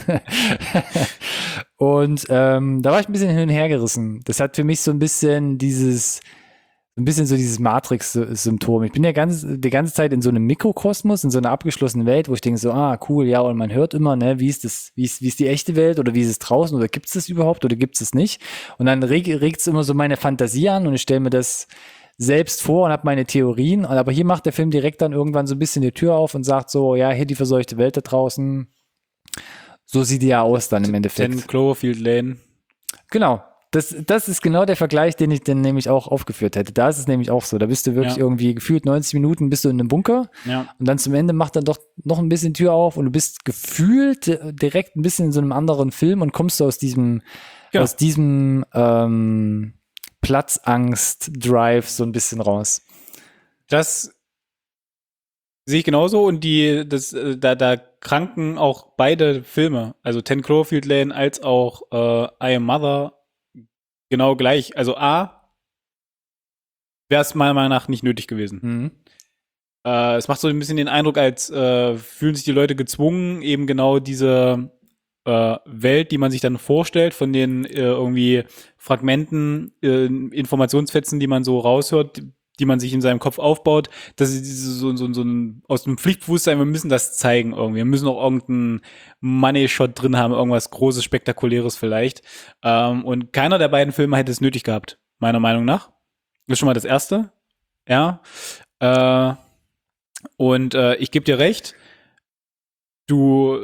Und ähm, da war ich ein bisschen hin und her gerissen. Das hat für mich so ein bisschen dieses, ein bisschen so dieses Matrix-Symptom. Ich bin ja ganz, die ganze Zeit in so einem Mikrokosmos, in so einer abgeschlossenen Welt, wo ich denke so, ah, cool, ja, und man hört immer, ne, wie ist das, wie ist, wie ist die echte Welt oder wie ist es draußen oder gibt es das überhaupt oder gibt es es nicht? Und dann regt es immer so meine Fantasie an und ich stelle mir das selbst vor und habe meine Theorien. Aber hier macht der Film direkt dann irgendwann so ein bisschen die Tür auf und sagt so, ja, hier die verseuchte Welt da draußen. So sieht die ja aus dann im Endeffekt. Ten Cloverfield Lane. Genau. Das, das ist genau der Vergleich, den ich dann nämlich auch aufgeführt hätte. Da ist es nämlich auch so. Da bist du wirklich Ja. irgendwie gefühlt neunzig Minuten bist du in einem Bunker Ja. und dann zum Ende macht dann doch noch ein bisschen Tür auf und du bist gefühlt direkt ein bisschen in so einem anderen Film und kommst du aus diesem, Genau. aus diesem ähm, Platzangst-Drive so ein bisschen raus. Das sehe ich genauso, und die, das, äh, da, da kranken auch beide Filme, also Ten Cloverfield Lane als auch äh, I Am Mother, genau gleich. Also A, wäre es meiner Meinung nach nicht nötig gewesen. Mhm. Äh, es macht so ein bisschen den Eindruck, als äh, fühlen sich die Leute gezwungen, eben genau diese äh, Welt, die man sich dann vorstellt, von den äh, irgendwie Fragmenten, äh, Informationsfetzen, die man so raushört, die man sich in seinem Kopf aufbaut, dass sie diese, so, so, so ein, aus dem Pflichtbewusstsein, wir müssen das zeigen irgendwie. Wir müssen auch irgendeinen Money-Shot drin haben, irgendwas Großes, Spektakuläres vielleicht. Ähm, und keiner der beiden Filme hätte es nötig gehabt, meiner Meinung nach. Das ist schon mal das Erste. Ja. Äh, und äh, ich gebe dir recht, du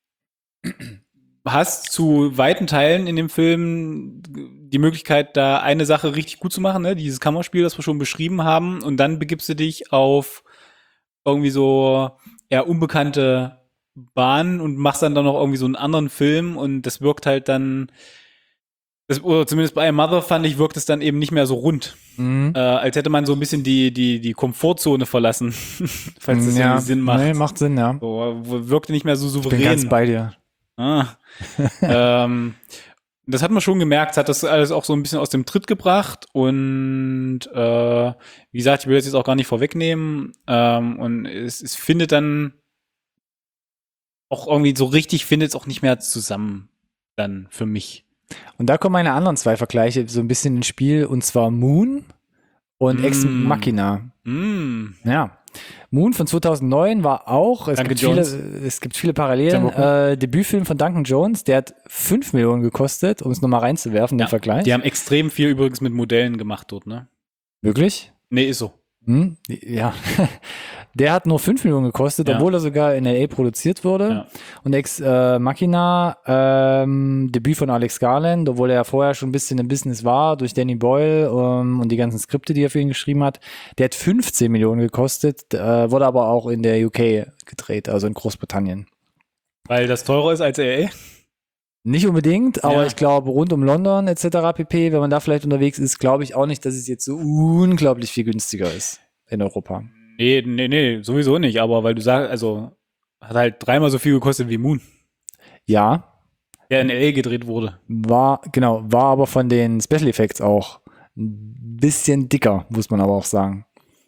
hast zu weiten Teilen in dem Film die Möglichkeit, da eine Sache richtig gut zu machen, ne? Dieses Kammerspiel, das wir schon beschrieben haben, und dann begibst du dich auf irgendwie so eher unbekannte Bahn und machst dann, dann noch irgendwie so einen anderen Film und das wirkt halt dann, das, oder zumindest bei Mother fand ich, wirkt es dann eben nicht mehr so rund. Mhm. Äh, als hätte man so ein bisschen die, die, die Komfortzone verlassen, falls das ja, irgendwie Sinn macht. Nee, macht Sinn, ja. So, wirkte nicht mehr so Ich souverän. bin ganz bei dir. Ah. ähm, das hat man schon gemerkt, hat das alles auch so ein bisschen aus dem Tritt gebracht und äh, wie gesagt, ich will das jetzt auch gar nicht vorwegnehmen ähm, und es, es findet dann auch irgendwie so richtig, findet es auch nicht mehr zusammen dann für mich. Und da kommen meine anderen zwei Vergleiche so ein bisschen ins Spiel, und zwar Moon und Mm. Ex Machina. Mm. Ja. Moon von zweitausendneun war auch, es, Duncan gibt viele, Jones. es gibt viele Parallelen, Tim Rocken. äh, Debütfilm von Duncan Jones, der hat fünf Millionen gekostet, um es nochmal reinzuwerfen, den Ja, Vergleich. Die haben extrem viel übrigens mit Modellen gemacht dort, ne? Wirklich? Nee, ist so. Hm? Ja. Der hat nur fünf Millionen gekostet, Ja. obwohl er sogar in L A produziert wurde. Ja. Und Ex äh, Machina, ähm, Debüt von Alex Garland, obwohl er ja vorher schon ein bisschen im Business war, durch Danny Boyle ähm, und die ganzen Skripte, die er für ihn geschrieben hat. Der hat fünfzehn Millionen gekostet, äh, wurde aber auch in der U K gedreht, also in Großbritannien. Weil das teurer ist als L A? Nicht unbedingt, aber Ja. ich glaube, rund um London et cetera pp., wenn man da vielleicht unterwegs ist, glaube ich auch nicht, dass es jetzt so unglaublich viel günstiger ist in Europa. Nee, nee, nee, sowieso nicht, aber weil du sagst, also hat halt dreimal so viel gekostet wie Moon, Ja, der in L A gedreht wurde. war, genau, war aber von den Special Effects auch ein bisschen dicker, muss man aber auch sagen.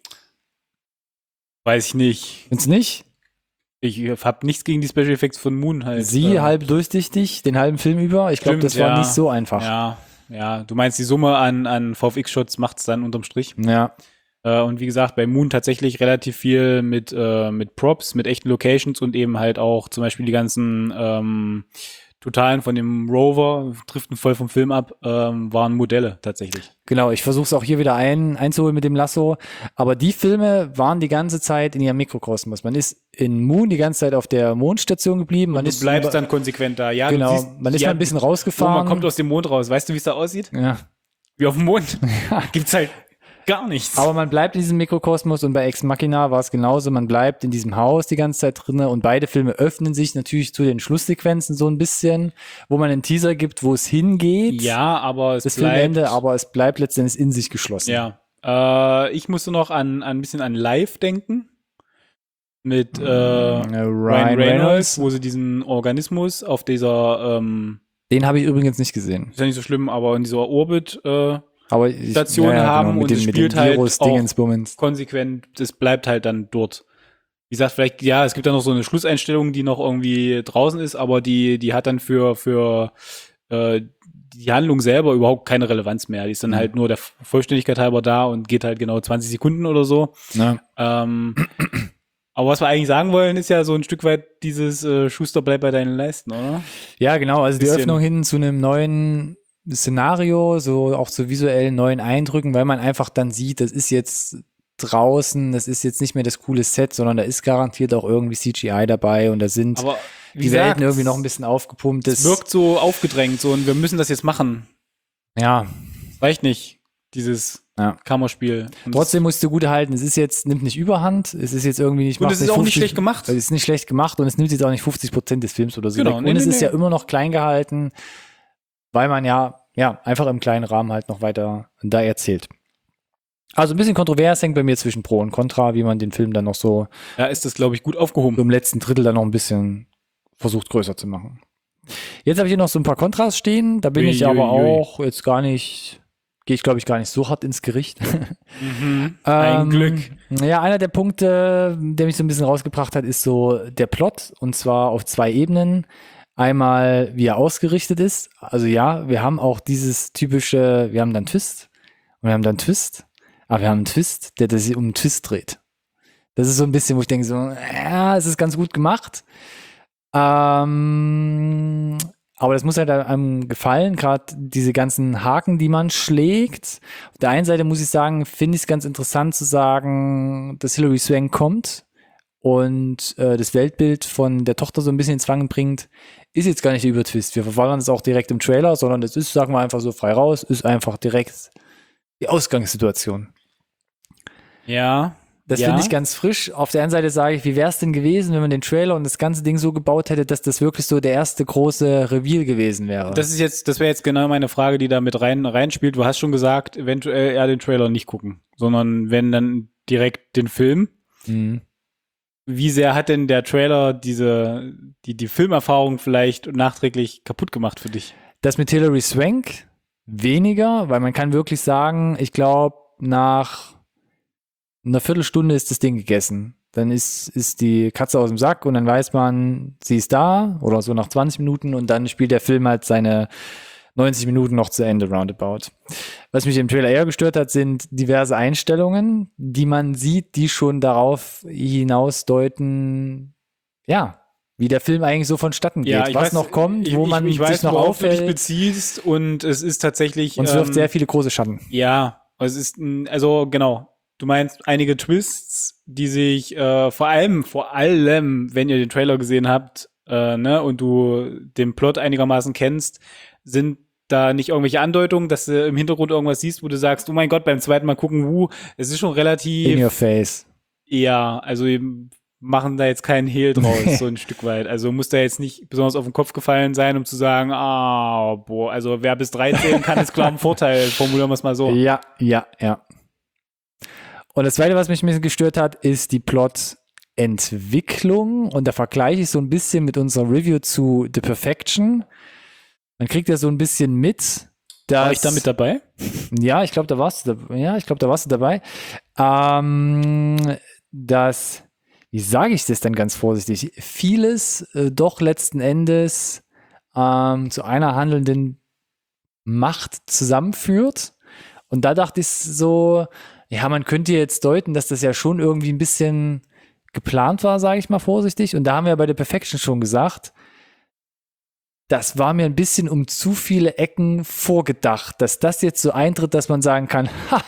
Weiß ich nicht. Findest du nicht? Ich habe nichts gegen die Special Effects von Moon halt. Sie äh, halb durchsichtig, den halben Film über. Ich glaube, Stimmt, das war ja. nicht so einfach. Ja, ja. Du meinst, die Summe an, an V F X-Shots macht's dann unterm Strich. Ja. Äh, und wie gesagt, bei Moon tatsächlich relativ viel mit, äh, mit Props, mit echten Locations und eben halt auch zum Beispiel die ganzen ähm, Totalen von dem Rover, driften voll vom Film ab, ähm, waren Modelle tatsächlich. Genau, ich versuche es auch hier wieder ein, einzuholen mit dem Lasso. Aber die Filme waren die ganze Zeit in ihrem Mikrokosmos. Man ist in Moon die ganze Zeit auf der Mondstation geblieben. Man Du ist bleibst über- dann konsequent da. Ja, genau, du siehst, man ist ja, mal ein bisschen wo rausgefahren. man kommt aus dem Mond raus. Weißt du, wie es da aussieht? ja. Wie auf dem Mond. Gibt's halt gar nichts. Aber man bleibt in diesem Mikrokosmos, und bei Ex Machina war es genauso. Man bleibt in diesem Haus die ganze Zeit drinne, und beide Filme öffnen sich natürlich zu den Schlusssequenzen so ein bisschen, wo man einen Teaser gibt, wo es hingeht. ja, aber es Das bleibt. Filmende, aber es bleibt letztendlich in sich geschlossen. Ja. Äh, ich musste noch an, an ein bisschen an Live denken. Mit äh, Ryan, Ryan Reynolds. Reynolds, wo sie diesen Organismus auf dieser, ähm, Den habe ich übrigens nicht gesehen. ist ja nicht so schlimm, aber in dieser Orbit äh, Aber ich, Station haben mit und dem, es mit spielt dem halt Virus auch- Dingensbummens. konsequent, das bleibt halt dann dort. Wie gesagt, vielleicht, ja, es gibt da noch so eine Schlusseinstellung, die noch irgendwie draußen ist, aber die, die hat dann für, für äh, die Handlung selber überhaupt keine Relevanz mehr. Die ist dann Mhm. halt nur der Vollständigkeit halber da und geht halt genau zwanzig Sekunden oder so. Ne? Ähm, aber was wir eigentlich sagen wollen, ist ja so ein Stück weit dieses äh, Schuster bleib bei deinen Leisten, oder? Ja, genau. Also die Bisschen. Öffnung hin zu einem neuen Szenario, so auch zu visuellen neuen Eindrücken, weil man einfach dann sieht, das ist jetzt draußen, das ist jetzt nicht mehr das coole Set, sondern da ist garantiert auch irgendwie C G I dabei, und da sind Aber wie die gesagt, Welten irgendwie noch ein bisschen aufgepumpt. es Das wirkt so aufgedrängt, so und wir müssen das jetzt machen. ja, Das reicht nicht, dieses Ja. Kammerspiel. Und trotzdem musst du gut halten, es ist jetzt, nimmt nicht überhand, es ist jetzt irgendwie nicht, Und macht es ist auch nicht fünfzig schlecht gemacht. Es ist nicht schlecht gemacht, und es nimmt jetzt auch nicht fünfzig Prozent des Films oder so Genau, weg. nee, Und es nee, ist nee. ja immer noch klein gehalten, weil man ja, ja, einfach im kleinen Rahmen halt noch weiter da erzählt. Also ein bisschen kontrovers, hängt bei mir zwischen Pro und Contra, wie man den Film dann noch so da ist das, glaube ich, gut aufgehoben. so im letzten Drittel dann noch ein bisschen versucht größer zu machen. Jetzt habe ich hier noch so ein paar Kontras stehen, da bin Ui, ich aber ui, ui. auch jetzt gar nicht, gehe ich glaube ich gar nicht so hart ins Gericht. Mhm. Ein Ähm, Glück. Ja, einer der Punkte, der mich so ein bisschen rausgebracht hat, ist so der Plot, und zwar auf zwei Ebenen. Einmal, wie er ausgerichtet ist. Also ja, wir haben auch dieses typische, wir haben dann Twist und wir haben dann Twist, aber wir haben einen Twist, der sich um einen Twist dreht. Das ist so ein bisschen, wo ich denke so, ja, es ist ganz gut gemacht. Ähm, aber das muss halt einem gefallen, gerade diese ganzen Haken, die man schlägt. Auf der einen Seite muss ich sagen, finde ich es ganz interessant zu sagen, dass Hilary Swank kommt und äh, das Weltbild von der Tochter so ein bisschen ins Wanken bringt, ist jetzt gar nicht der Übertwist. Wir verfolgen das auch direkt im Trailer, sondern das ist, sagen wir einfach so frei raus, ist einfach direkt die Ausgangssituation. Ja, Das Ja. finde ich ganz frisch. Auf der einen Seite sage ich, wie wäre es denn gewesen, wenn man den Trailer und das ganze Ding so gebaut hätte, dass das wirklich so der erste große Reveal gewesen wäre. Das ist jetzt, das wäre jetzt genau meine Frage, die da mit rein reinspielt. Du hast schon gesagt, eventuell eher den Trailer nicht gucken, sondern wenn dann direkt den Film. Mhm. Wie sehr hat denn der Trailer diese, die, die Filmerfahrung vielleicht nachträglich kaputt gemacht für dich? Das mit Hilary Swank weniger, weil man kann wirklich sagen, ich glaube, nach einer Viertelstunde ist das Ding gegessen. Dann ist, ist die Katze aus dem Sack und dann weiß man, sie ist da oder so nach zwanzig Minuten und dann spielt der Film halt seine neunzig Minuten noch zu Ende roundabout. Was mich im Trailer eher gestört hat, sind diverse Einstellungen, die man sieht, die schon darauf hinausdeuten, ja, wie der Film eigentlich so vonstatten geht, ich was weiß, noch kommt, ich, wo man ich, ich weiß, sich noch worauf du dich auffällt beziehst und es ist tatsächlich und es wirft ähm, sehr viele große Schatten. ja, es ist ein- also genau. Du meinst einige Twists, die sich äh, vor allem, vor allem, wenn ihr den Trailer gesehen habt, äh, ne, und du den Plot einigermaßen kennst, sind da nicht irgendwelche Andeutungen, dass du im Hintergrund irgendwas siehst, wo du sagst, oh mein Gott, beim zweiten Mal gucken, wuh, es ist schon In relativ, your face. ja, also wir machen da jetzt keinen Hehl draus, so ein Stück weit. Also muss da jetzt nicht besonders auf den Kopf gefallen sein, um zu sagen, ah, boah, also wer bis drei zählen kann, ist klar ein Vorteil, formulieren wir es mal so. Ja, ja, ja. Und das Zweite, was mich ein bisschen gestört hat, ist die Plot-Entwicklung. Und da vergleiche ich so ein bisschen mit unserer Review zu The Perfection. Man kriegt ja so ein bisschen mit, dass... War ich da mit dabei? Ja, ich glaube, da warst du da, ja, ich glaube, da warst du dabei. Ähm, dass, wie sage ich das denn ganz vorsichtig, vieles äh, doch letzten Endes ähm, zu einer handelnden Macht zusammenführt. Und da dachte ich so, ja, man könnte jetzt deuten, dass das ja schon irgendwie ein bisschen geplant war, sage ich mal vorsichtig. Und da haben wir bei The Perfection schon gesagt, das war mir ein bisschen um zu viele Ecken vorgedacht, dass das jetzt so eintritt, dass man sagen kann, ha,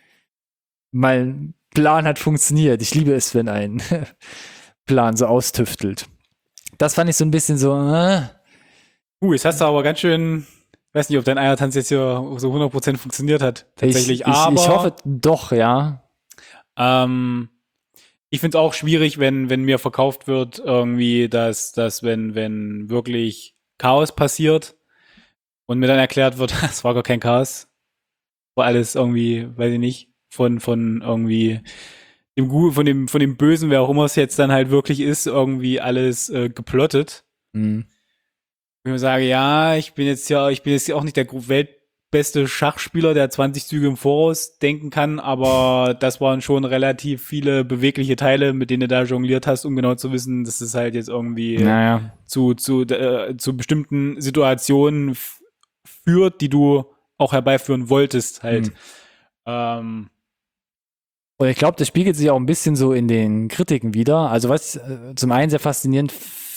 mein Plan hat funktioniert. Ich liebe es, wenn ein Plan so austüftelt. Das fand ich so ein bisschen so, äh, Uh, jetzt hast du aber ganz schön, weiß nicht, ob dein Eiertanz jetzt hier so hundert Prozent funktioniert hat, tatsächlich. ich, ich, aber ich hoffe doch, ja. ähm, ich finde es auch schwierig, wenn, wenn mir verkauft wird, irgendwie, dass, dass wenn, wenn wirklich Chaos passiert und mir dann erklärt wird, es war gar kein Chaos, war alles irgendwie, weiß ich nicht, von, von irgendwie dem Gu von dem, von dem Bösen, wer auch immer es jetzt dann halt wirklich ist, irgendwie alles äh, geplottet. Mhm. Wenn ich sage, ja, ich bin jetzt ja, ich bin jetzt auch nicht der weltbeste Schachspieler, der zwanzig Züge im Voraus denken kann, aber das waren schon relativ viele bewegliche Teile, mit denen du da jongliert hast, um genau zu wissen, dass es halt jetzt irgendwie Naja. zu, zu, äh, zu bestimmten Situationen f- führt, die du auch herbeiführen wolltest, halt. Mhm. Ähm, Und ich glaube, das spiegelt sich auch ein bisschen so in den Kritiken wieder. Also was ich äh, zum einen sehr faszinierend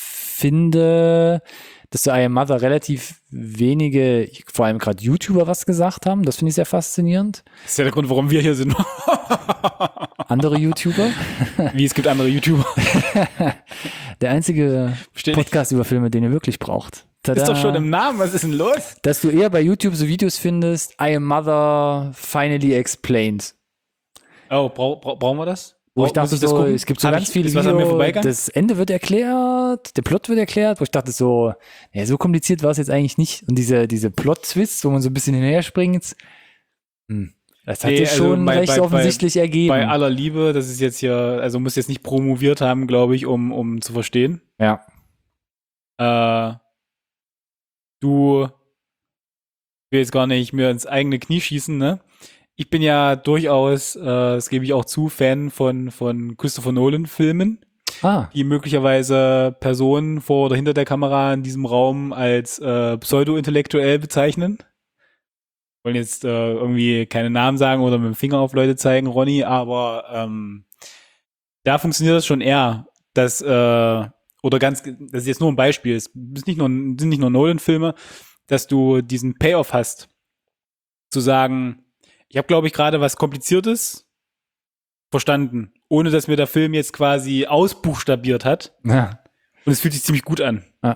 finde, dass zu I Am Mother relativ wenige, vor allem gerade YouTuber, was gesagt haben. Das finde ich sehr faszinierend. das ist ja der Grund, warum wir hier sind. Andere YouTuber. Wie, es gibt andere YouTuber. Der einzige Versteh nicht. Podcast über Filme, den ihr wirklich braucht. Tada. Ist doch schon im Namen, was ist denn los? Dass du eher bei YouTube so Videos findest, I Am Mother finally explained. Oh, brau, brau, brauchen wir das? Wo ich Brau- muss dachte das so, gucken? es gibt so Hab ganz ich, viele ist was an mir Videos, vorbeigegangen? das Ende wird erklärt, der Plot wird erklärt, wo ich dachte so, ja, so kompliziert war es jetzt eigentlich nicht. Und diese, diese Plot-Twists, wo man so ein bisschen hinterher springt, hm, das hat Nee, sich also schon bei- recht bei- offensichtlich ergeben. Bei aller Liebe, das ist jetzt hier, also muss jetzt nicht promoviert haben, glaube ich, um, um zu verstehen. ja. Äh, du will jetzt gar nicht mir ins eigene Knie schießen, ne? Ich bin ja durchaus, äh, das gebe ich auch zu, Fan von, von Christopher Nolan-Filmen, Ah, die möglicherweise Personen vor oder hinter der Kamera in diesem Raum als äh, pseudo-intellektuell bezeichnen. Wollen jetzt äh, irgendwie keine Namen sagen oder mit dem Finger auf Leute zeigen, Ronny, aber ähm, da funktioniert das schon eher, dass äh, oder ganz, das ist jetzt nur ein Beispiel, es ist nicht nur, sind nicht nur Nolan-Filme, dass du diesen Payoff hast, zu sagen, ich habe, glaube ich, gerade was Kompliziertes verstanden, ohne dass mir der Film jetzt quasi ausbuchstabiert hat. ja. Und es fühlt sich ziemlich gut an. Ja.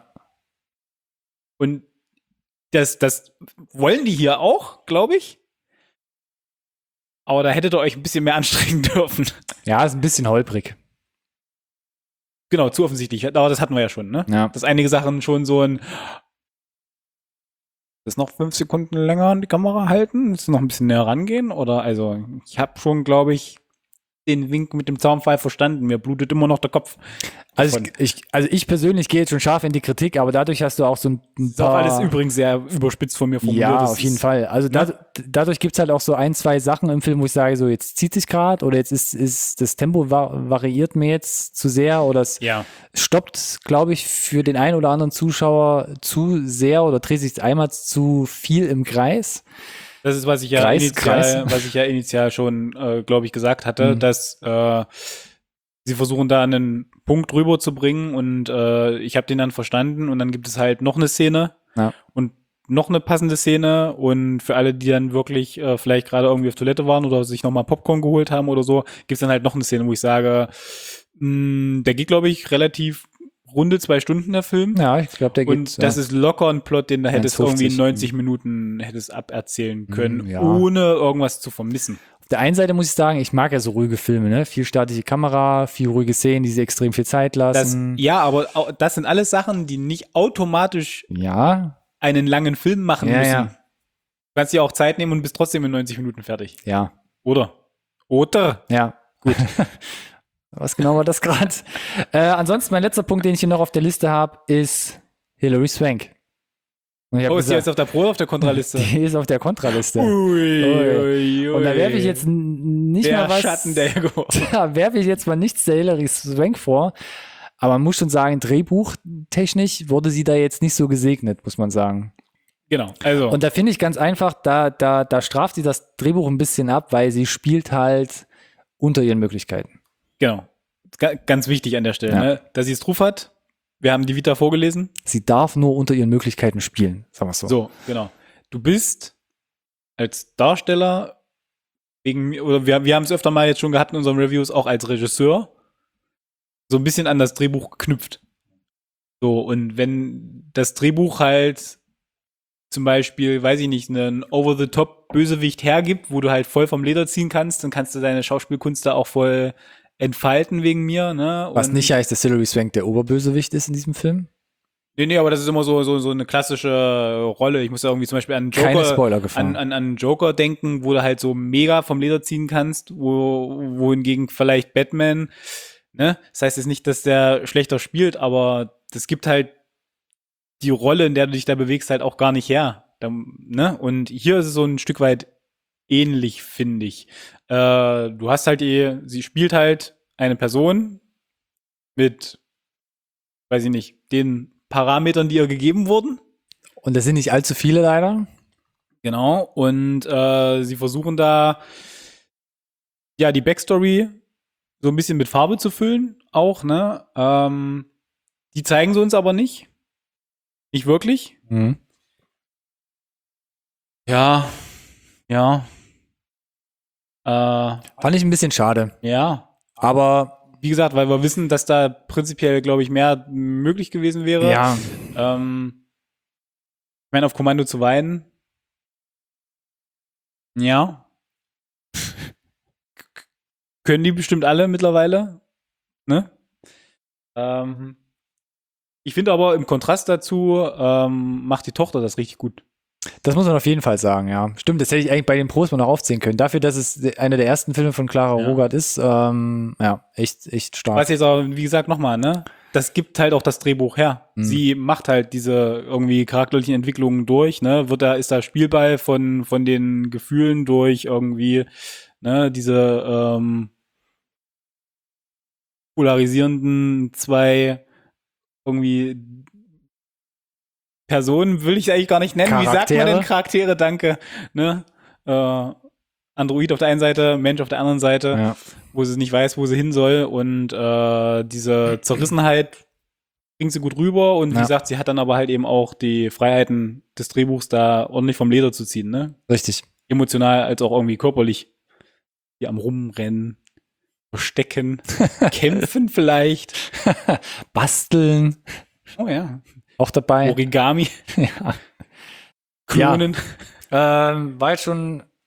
Und das, das wollen die hier auch, glaube ich. Aber da hättet ihr euch ein bisschen mehr anstrengen dürfen. Ja, ist ein bisschen holprig. Genau, zu offensichtlich. Aber das hatten wir ja schon, ne? Ja. Dass einige Sachen schon so ein das noch fünf Sekunden länger an die Kamera halten, das noch ein bisschen näher rangehen oder also ich habe schon, glaube ich, den Wink mit dem Zaunpfeil verstanden. Mir blutet immer noch der Kopf. Also ich, ich, also ich persönlich gehe jetzt schon scharf in die Kritik, aber dadurch hast du auch so ein, ein ist auch paar... alles übrigens sehr überspitzt von mir formuliert. Ja, Das auf jeden ist, Fall. Also ne? da, dadurch gibt's halt auch so ein, zwei Sachen im Film, wo ich sage, so jetzt zieht sich gerade oder jetzt ist, ist das Tempo va variiert mir jetzt zu sehr oder es Ja. stoppt, glaube ich, für den einen oder anderen Zuschauer zu sehr oder dreht sich einmal zu viel im Kreis. Das ist, was ich ja Kreis, initial, Kreis. was ich ja initial schon, äh, glaube ich, gesagt hatte, Mhm. dass äh, sie versuchen da einen Punkt rüberzubringen und äh, ich habe den dann verstanden und dann gibt es halt noch eine Szene Ja. und noch eine passende Szene und für alle, die dann wirklich äh, vielleicht gerade irgendwie auf Toilette waren oder sich nochmal Popcorn geholt haben oder so, gibt es dann halt noch eine Szene, wo ich sage, mh, der geht, glaube ich, relativ runde zwei Stunden der Film. Ja, ich glaube, der geht. Und das ja. ist locker ein Plot, den da hättest du irgendwie in eins neunzig Minuten hättest aberzählen können, Mm, ja. ohne irgendwas zu vermissen. Auf der einen Seite muss ich sagen, ich mag ja so ruhige Filme, ne? Viel statische Kamera, viel ruhige Szenen, die sie extrem viel Zeit Das, lassen. ja, aber au- das sind alles Sachen, die nicht automatisch Ja, einen langen Film machen Ja, müssen. ja. Du kannst dir auch Zeit nehmen und bist trotzdem in neunzig Minuten fertig. ja, Oder? Oder? ja. Gut. Was genau war das gerade? Äh, ansonsten, mein letzter Punkt, den ich hier noch auf der Liste habe, ist Hilary Swank. Und ich hab Oh, ist die gesagt, jetzt auf der Pro- oder auf der Kontraliste? die ist auf der Kontraliste. Ui, ui, ui. Und da werfe ich jetzt n- nicht der mal was. Schatten der Ego. Da werfe ich jetzt mal nichts der Hilary Swank vor. Aber man muss schon sagen, drehbuchtechnisch wurde sie da jetzt nicht so gesegnet, muss man sagen. Genau, also. Und da finde ich ganz einfach, da, da, da straft sie das Drehbuch ein bisschen ab, weil sie spielt halt unter ihren Möglichkeiten. Genau. Ga- Ganz wichtig an der Stelle, Ja. ne? Dass sie es drauf hat. Wir haben die Vita vorgelesen. Sie darf nur unter ihren Möglichkeiten spielen, sagen wir es so. So, genau. Du bist als Darsteller wegen mir, oder wir, wir haben es öfter mal jetzt schon gehabt in unseren Reviews, auch als Regisseur, so ein bisschen an das Drehbuch geknüpft. So, und wenn das Drehbuch halt zum Beispiel, weiß ich nicht, einen Over-the-Top-Bösewicht hergibt, wo du halt voll vom Leder ziehen kannst, dann kannst du deine Schauspielkunst da auch voll entfalten wegen mir, ne? Was Und- nicht heißt, dass Hilary Swank der Oberbösewicht ist in diesem Film. Nee, nee, aber das ist immer so, so, so eine klassische Rolle. Ich muss ja irgendwie zum Beispiel an Keine Joker, Spoilergefahr. an, an, an Joker denken, wo du halt so mega vom Leder ziehen kannst, wo, wohingegen vielleicht Batman, ne? Das heißt jetzt nicht, dass der schlechter spielt, aber das gibt halt die Rolle, in der du dich da bewegst, halt auch gar nicht her. Da, ne? Und hier ist es so ein Stück weit ähnlich, finde ich. Äh, du hast halt die, sie spielt halt eine Person mit, weiß ich nicht, den Parametern, die ihr gegeben wurden. Und das sind nicht allzu viele leider. Genau. Und äh, sie versuchen da ja die Backstory so ein bisschen mit Farbe zu füllen, auch, ne? Ähm, die zeigen sie uns aber nicht. Nicht wirklich. Mhm. Ja. Ja. Äh, Fand ich ein bisschen schade. ja. Aber Wie gesagt, weil wir wissen, dass da prinzipiell, glaube ich, mehr möglich gewesen wäre. ja, Ähm, ich meine, auf Kommando zu weinen. Ja. Können die bestimmt alle mittlerweile. Ne? Ähm, ich finde aber im Kontrast dazu ähm, macht die Tochter das richtig gut. das muss man auf jeden Fall sagen, ja. Stimmt, das hätte ich eigentlich bei den Pros mal noch aufzählen können. Dafür, dass es einer der ersten Filme von Clara Ja. Rogart ist, ähm, ja, echt, echt stark. Was jetzt aber, wie gesagt, nochmal, ne? Das gibt halt auch das Drehbuch her. Mhm. Sie macht halt diese irgendwie charakterlichen Entwicklungen durch, ne? Wird da, ist da Spielball von, von den Gefühlen durch irgendwie, ne? Diese ähm, polarisierenden zwei irgendwie Personen will ich eigentlich gar nicht nennen. Wie sagt man Charaktere? denn Charaktere? Danke. Ne? Äh, Android auf der einen Seite, Mensch auf der anderen Seite, Ja. wo sie nicht weiß, wo sie hin soll. Und äh, diese Zerrissenheit bringt sie gut rüber. Und wie Ja. gesagt, sie hat dann aber halt eben auch die Freiheiten des Drehbuchs, da ordentlich vom Leder zu ziehen. Ne? Richtig. Emotional als auch irgendwie körperlich. Die am Rumrennen, verstecken, kämpfen vielleicht. Basteln, Oh ja. auch dabei. Origami, Ja. Klonen. Ähm, war jetzt schon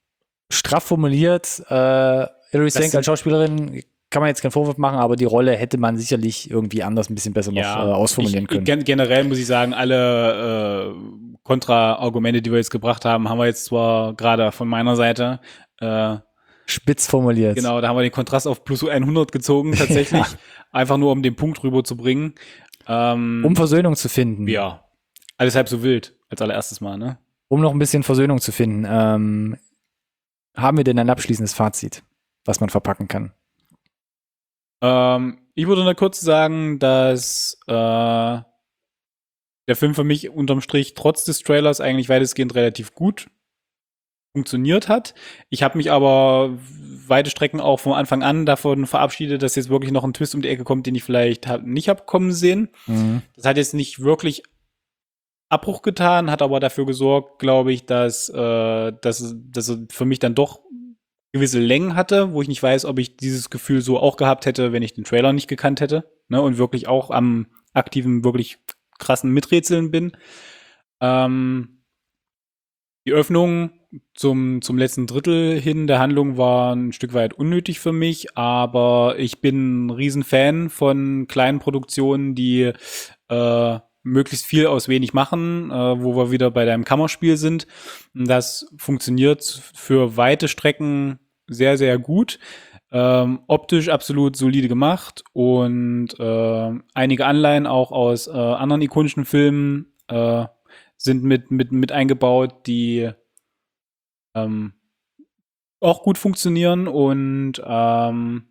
straff formuliert. Äh, Hilary Swank sind- als Schauspielerin kann man jetzt keinen Vorwurf machen, aber die Rolle hätte man sicherlich irgendwie anders ein bisschen besser noch äh, ausformulieren ich, können. Gen generell muss ich sagen, alle äh, Kontra-Argumente, die wir jetzt gebracht haben, haben wir jetzt zwar gerade von meiner Seite äh, Spitz formuliert. genau, da haben wir den Kontrast auf plus hundert gezogen, tatsächlich. Ja. Einfach nur, um den Punkt rüberzubringen. Ähm, Um Versöhnung zu finden. ja, alles halb so wild, als allererstes Mal, ne? Um noch ein bisschen Versöhnung zu finden. Ähm, haben wir denn ein abschließendes Fazit, was man verpacken kann? Ähm, ich würde nur kurz sagen, dass äh, der Film für mich unterm Strich trotz des Trailers eigentlich weitestgehend relativ gut funktioniert hat. Ich habe mich aber weite Strecken auch von Anfang an davon verabschiedet, dass jetzt wirklich noch ein Twist um die Ecke kommt, den ich vielleicht hab, nicht hab kommen sehen. Mhm. Das hat jetzt nicht wirklich Abbruch getan, hat aber dafür gesorgt, glaube ich, dass, äh, dass, dass er für mich dann doch gewisse Längen hatte, wo ich nicht weiß, ob ich dieses Gefühl so auch gehabt hätte, wenn ich den Trailer nicht gekannt hätte, ne, und wirklich auch am aktiven, wirklich krassen Miträtseln bin. Ähm, die Öffnung zum, zum letzten Drittel hin der Handlung war ein Stück weit unnötig für mich, aber ich bin ein Riesenfan von kleinen Produktionen, die äh, möglichst viel aus wenig machen, äh, wo wir wieder bei deinem Kammerspiel sind. Das funktioniert für weite Strecken sehr, sehr gut. Ähm, optisch absolut solide gemacht und äh, einige Anleihen auch aus äh, anderen ikonischen Filmen äh, sind mit, mit, mit eingebaut, die ähm, auch gut funktionieren und ähm,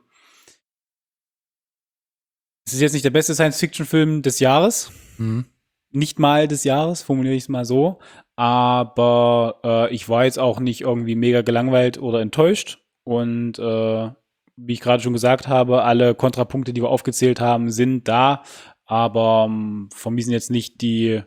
es ist jetzt nicht der beste Science-Fiction-Film des Jahres. Mhm. Nicht mal des Jahres, formuliere ich es mal so. Aber äh, ich war jetzt auch nicht irgendwie mega gelangweilt oder enttäuscht. Und äh, wie ich gerade schon gesagt habe, alle Kontrapunkte, die wir aufgezählt haben, sind da. Aber ähm, vermiesen jetzt nicht die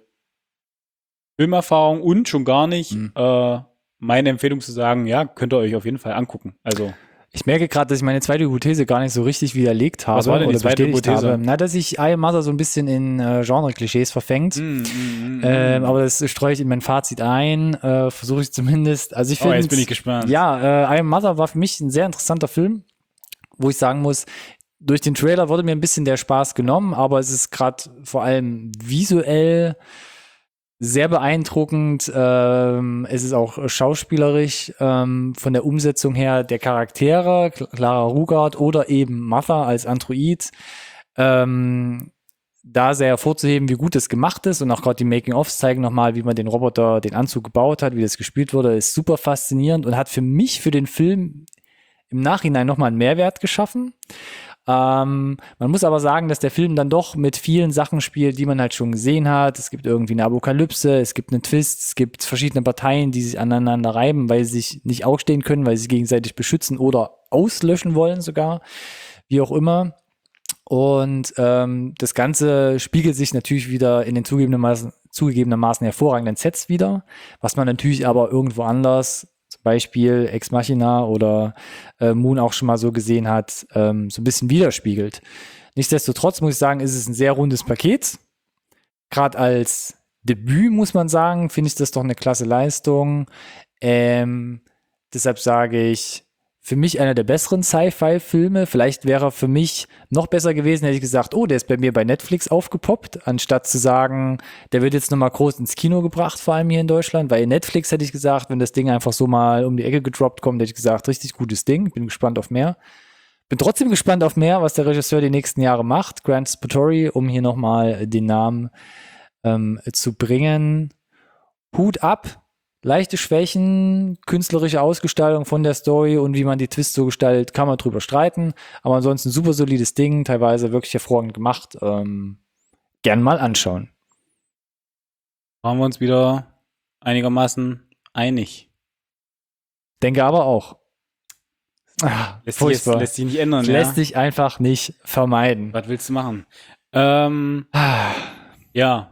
Filmerfahrung und schon gar nicht Mhm. äh, meine Empfehlung zu sagen, ja, könnt ihr euch auf jeden Fall angucken. Also Ich merke gerade, dass ich meine zweite Hypothese gar nicht so richtig widerlegt habe. Was war denn die oder zweite bestätigt Hypothese? habe. Na, dass sich I Am Mother so ein bisschen in äh, Genre-Klischees verfängt. mm, mm, mm, Ähm, mm. aber das streue ich in mein Fazit ein, äh, versuche ich zumindest. Also ich Oh, finde, jetzt bin ich gespannt. Ja, äh, I Am Mother war für mich ein sehr interessanter Film, wo ich sagen muss, durch den Trailer wurde mir ein bisschen der Spaß genommen, aber es ist gerade vor allem visuell sehr beeindruckend. Ähm, es ist auch schauspielerisch ähm, von der Umsetzung her der Charaktere, Clara Rugard oder eben Martha als Android. Ähm, da sehr hervorzuheben, wie gut es gemacht ist und auch gerade die Making-ofs zeigen nochmal, wie man den Roboter, den Anzug gebaut hat, wie das gespielt wurde, ist super faszinierend und hat für mich, für den Film im Nachhinein nochmal einen Mehrwert geschaffen. Ähm, man muss aber sagen, dass der Film dann doch mit vielen Sachen spielt, die man halt schon gesehen hat. Es gibt irgendwie eine Apokalypse, es gibt einen Twist, es gibt verschiedene Parteien, die sich aneinander reiben, weil sie sich nicht ausstehen können, weil sie sich gegenseitig beschützen oder auslöschen wollen sogar, wie auch immer. Und ähm, das Ganze spiegelt sich natürlich wieder in den zugegebenermaßen, zugegebenermaßen hervorragenden Sets wieder, was man natürlich aber irgendwo anders, zum Beispiel Ex Machina oder äh, Moon auch schon mal so gesehen hat, ähm, so ein bisschen widerspiegelt. Nichtsdestotrotz muss ich sagen, ist es ein sehr rundes Paket. Gerade als Debüt, muss man sagen, finde ich das doch eine klasse Leistung. Ähm, deshalb sage ich, für mich einer der besseren Sci-Fi-Filme. Vielleicht wäre er für mich noch besser gewesen, hätte ich gesagt, oh, der ist bei mir bei Netflix aufgepoppt, anstatt zu sagen, der wird jetzt nochmal groß ins Kino gebracht, vor allem hier in Deutschland. Weil in Netflix hätte ich gesagt, wenn das Ding einfach so mal um die Ecke gedroppt kommt, hätte ich gesagt, richtig gutes Ding. Bin gespannt auf mehr. Bin trotzdem gespannt auf mehr, was der Regisseur die nächsten Jahre macht. Grant Sputtori, um hier nochmal den Namen ähm, zu bringen. Hut ab. Leichte Schwächen, künstlerische Ausgestaltung von der Story und wie man die Twist so gestaltet, kann man drüber streiten. Aber ansonsten super solides Ding, teilweise wirklich hervorragend gemacht. Ähm, gern mal anschauen. Waren wir uns wieder einigermaßen einig. Denke aber auch. Ah, Lässt sich, jetzt, furchtbar. lässt sich nicht ändern, Lässt ja? sich einfach nicht vermeiden. Was willst du machen? Ähm, Ah, ja.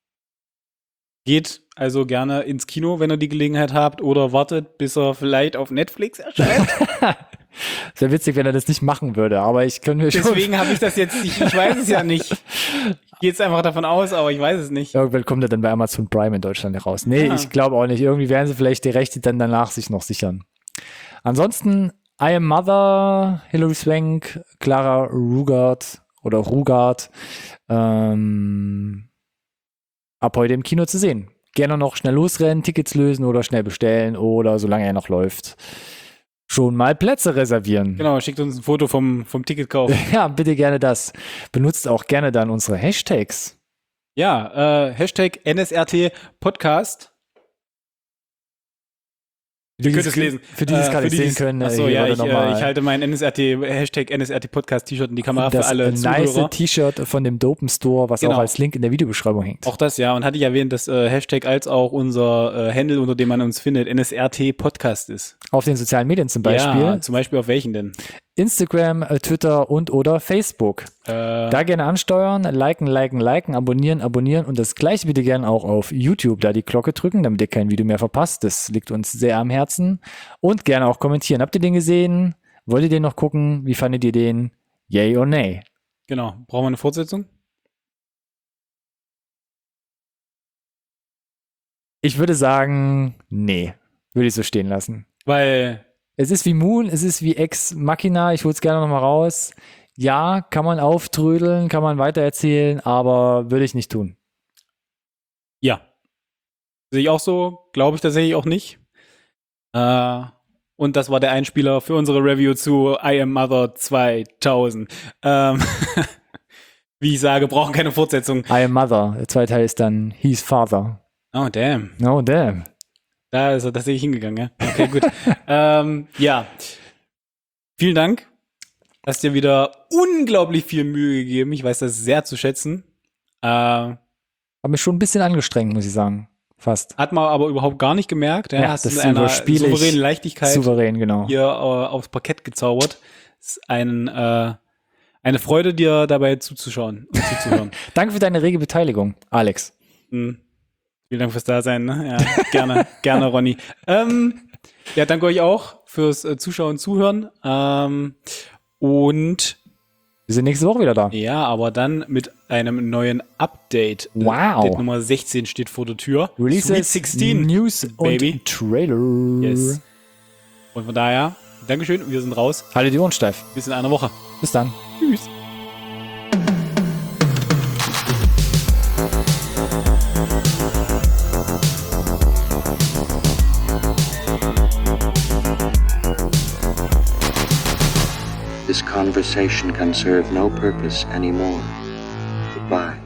Geht also gerne ins Kino, wenn ihr die Gelegenheit habt, oder wartet, bis er vielleicht auf Netflix erscheint. Sehr witzig, wenn er das nicht machen würde, aber ich könnte mir schon... Deswegen habe ich das jetzt, ich, ich weiß es ja nicht. Ich gehe jetzt einfach davon aus, aber ich weiß es nicht. Irgendwann kommt er dann bei Amazon Prime in Deutschland raus. Nee, Ah. ich glaube auch nicht. Irgendwie werden sie vielleicht die Rechte dann danach sich noch sichern. Ansonsten I Am Mother, Hilary Swank, Clara Rugard oder Rugard ähm, ab heute im Kino zu sehen. Gerne noch schnell losrennen, Tickets lösen oder schnell bestellen oder solange er noch läuft, schon mal Plätze reservieren. Genau, schickt uns ein Foto vom, vom Ticketkauf. Ja, bitte gerne das. Benutzt auch gerne dann unsere Hashtags. Ja, äh, Hashtag N S R T Podcast. Ihr könnt es lesen. Für die, die es Äh, gerade für nicht die, sehen können. Achso, hier ja, wurde ich, nochmal äh, ich halte mein N S R T, Hashtag N S R T Podcast T-Shirt in die Kamera das für alle nice Zuhörer. T-Shirt von dem Dopen Store, was Genau. auch als Link in der Videobeschreibung hängt. Auch das, ja. Und hatte ich erwähnt, dass äh, Hashtag als auch unser äh, Handle, unter dem man uns findet, N S R T Podcast ist. Auf den sozialen Medien zum Beispiel. Ja, zum Beispiel auf welchen denn? Instagram, äh, Twitter und oder Facebook. Äh, Da gerne ansteuern, liken, liken, liken, abonnieren, abonnieren und das gleiche bitte gerne auch auf YouTube, da die Glocke drücken, damit ihr kein Video mehr verpasst. Das liegt uns sehr am Herzen. Und gerne auch kommentieren. Habt ihr den gesehen? Wollt ihr den noch gucken? Wie fandet ihr den? Yay or nay? genau. Brauchen wir eine Fortsetzung? Ich würde sagen, nee. Würde ich so stehen lassen. Weil, Es ist wie Moon, es ist wie Ex Machina, ich hole es gerne nochmal raus. Ja, kann man auftrödeln, kann man weitererzählen, aber würde ich nicht tun. ja. Sehe ich auch so. Glaube ich tatsächlich auch nicht. Äh, und das war der Einspieler für unsere Review zu I Am Mother zweitausend. Ähm, wie ich sage, brauchen keine Fortsetzung. I Am Mother, der zweite Teil ist dann He's Father. Oh, damn. No, damn. Da ist er tatsächlich hingegangen, ja. Okay, gut. ähm, ja. Vielen Dank. Hast dir wieder unglaublich viel Mühe gegeben. Ich weiß das sehr zu schätzen. Äh, Hab mich schon ein bisschen angestrengt, muss ich sagen. Fast. hat man aber überhaupt gar nicht gemerkt. Ja, Ja, hast das in einer überspiele ich souveränen Leichtigkeit Souverän, genau. hier äh, aufs Parkett gezaubert. Es ist ein, äh, eine Freude, dir dabei zuzuschauen und zuzuhören. Danke für deine rege Beteiligung, Alex. Hm. Vielen Dank fürs Dasein. Ne? Ja, gerne, gerne, Ronny. Ähm, ja, danke euch auch fürs äh, Zuschauen und Zuhören. Ähm, und Wir sind nächste Woche wieder da. ja, aber dann mit einem neuen Update. Wow. Update Nummer sechzehn steht vor der Tür. Releases, Sweet sechzehn. News Baby. und Trailer. Yes. Und von daher, Dankeschön, wir sind raus. Haltet die Ohren steif. Bis in einer Woche. Bis dann. Tschüss. This conversation can serve no purpose anymore. Goodbye.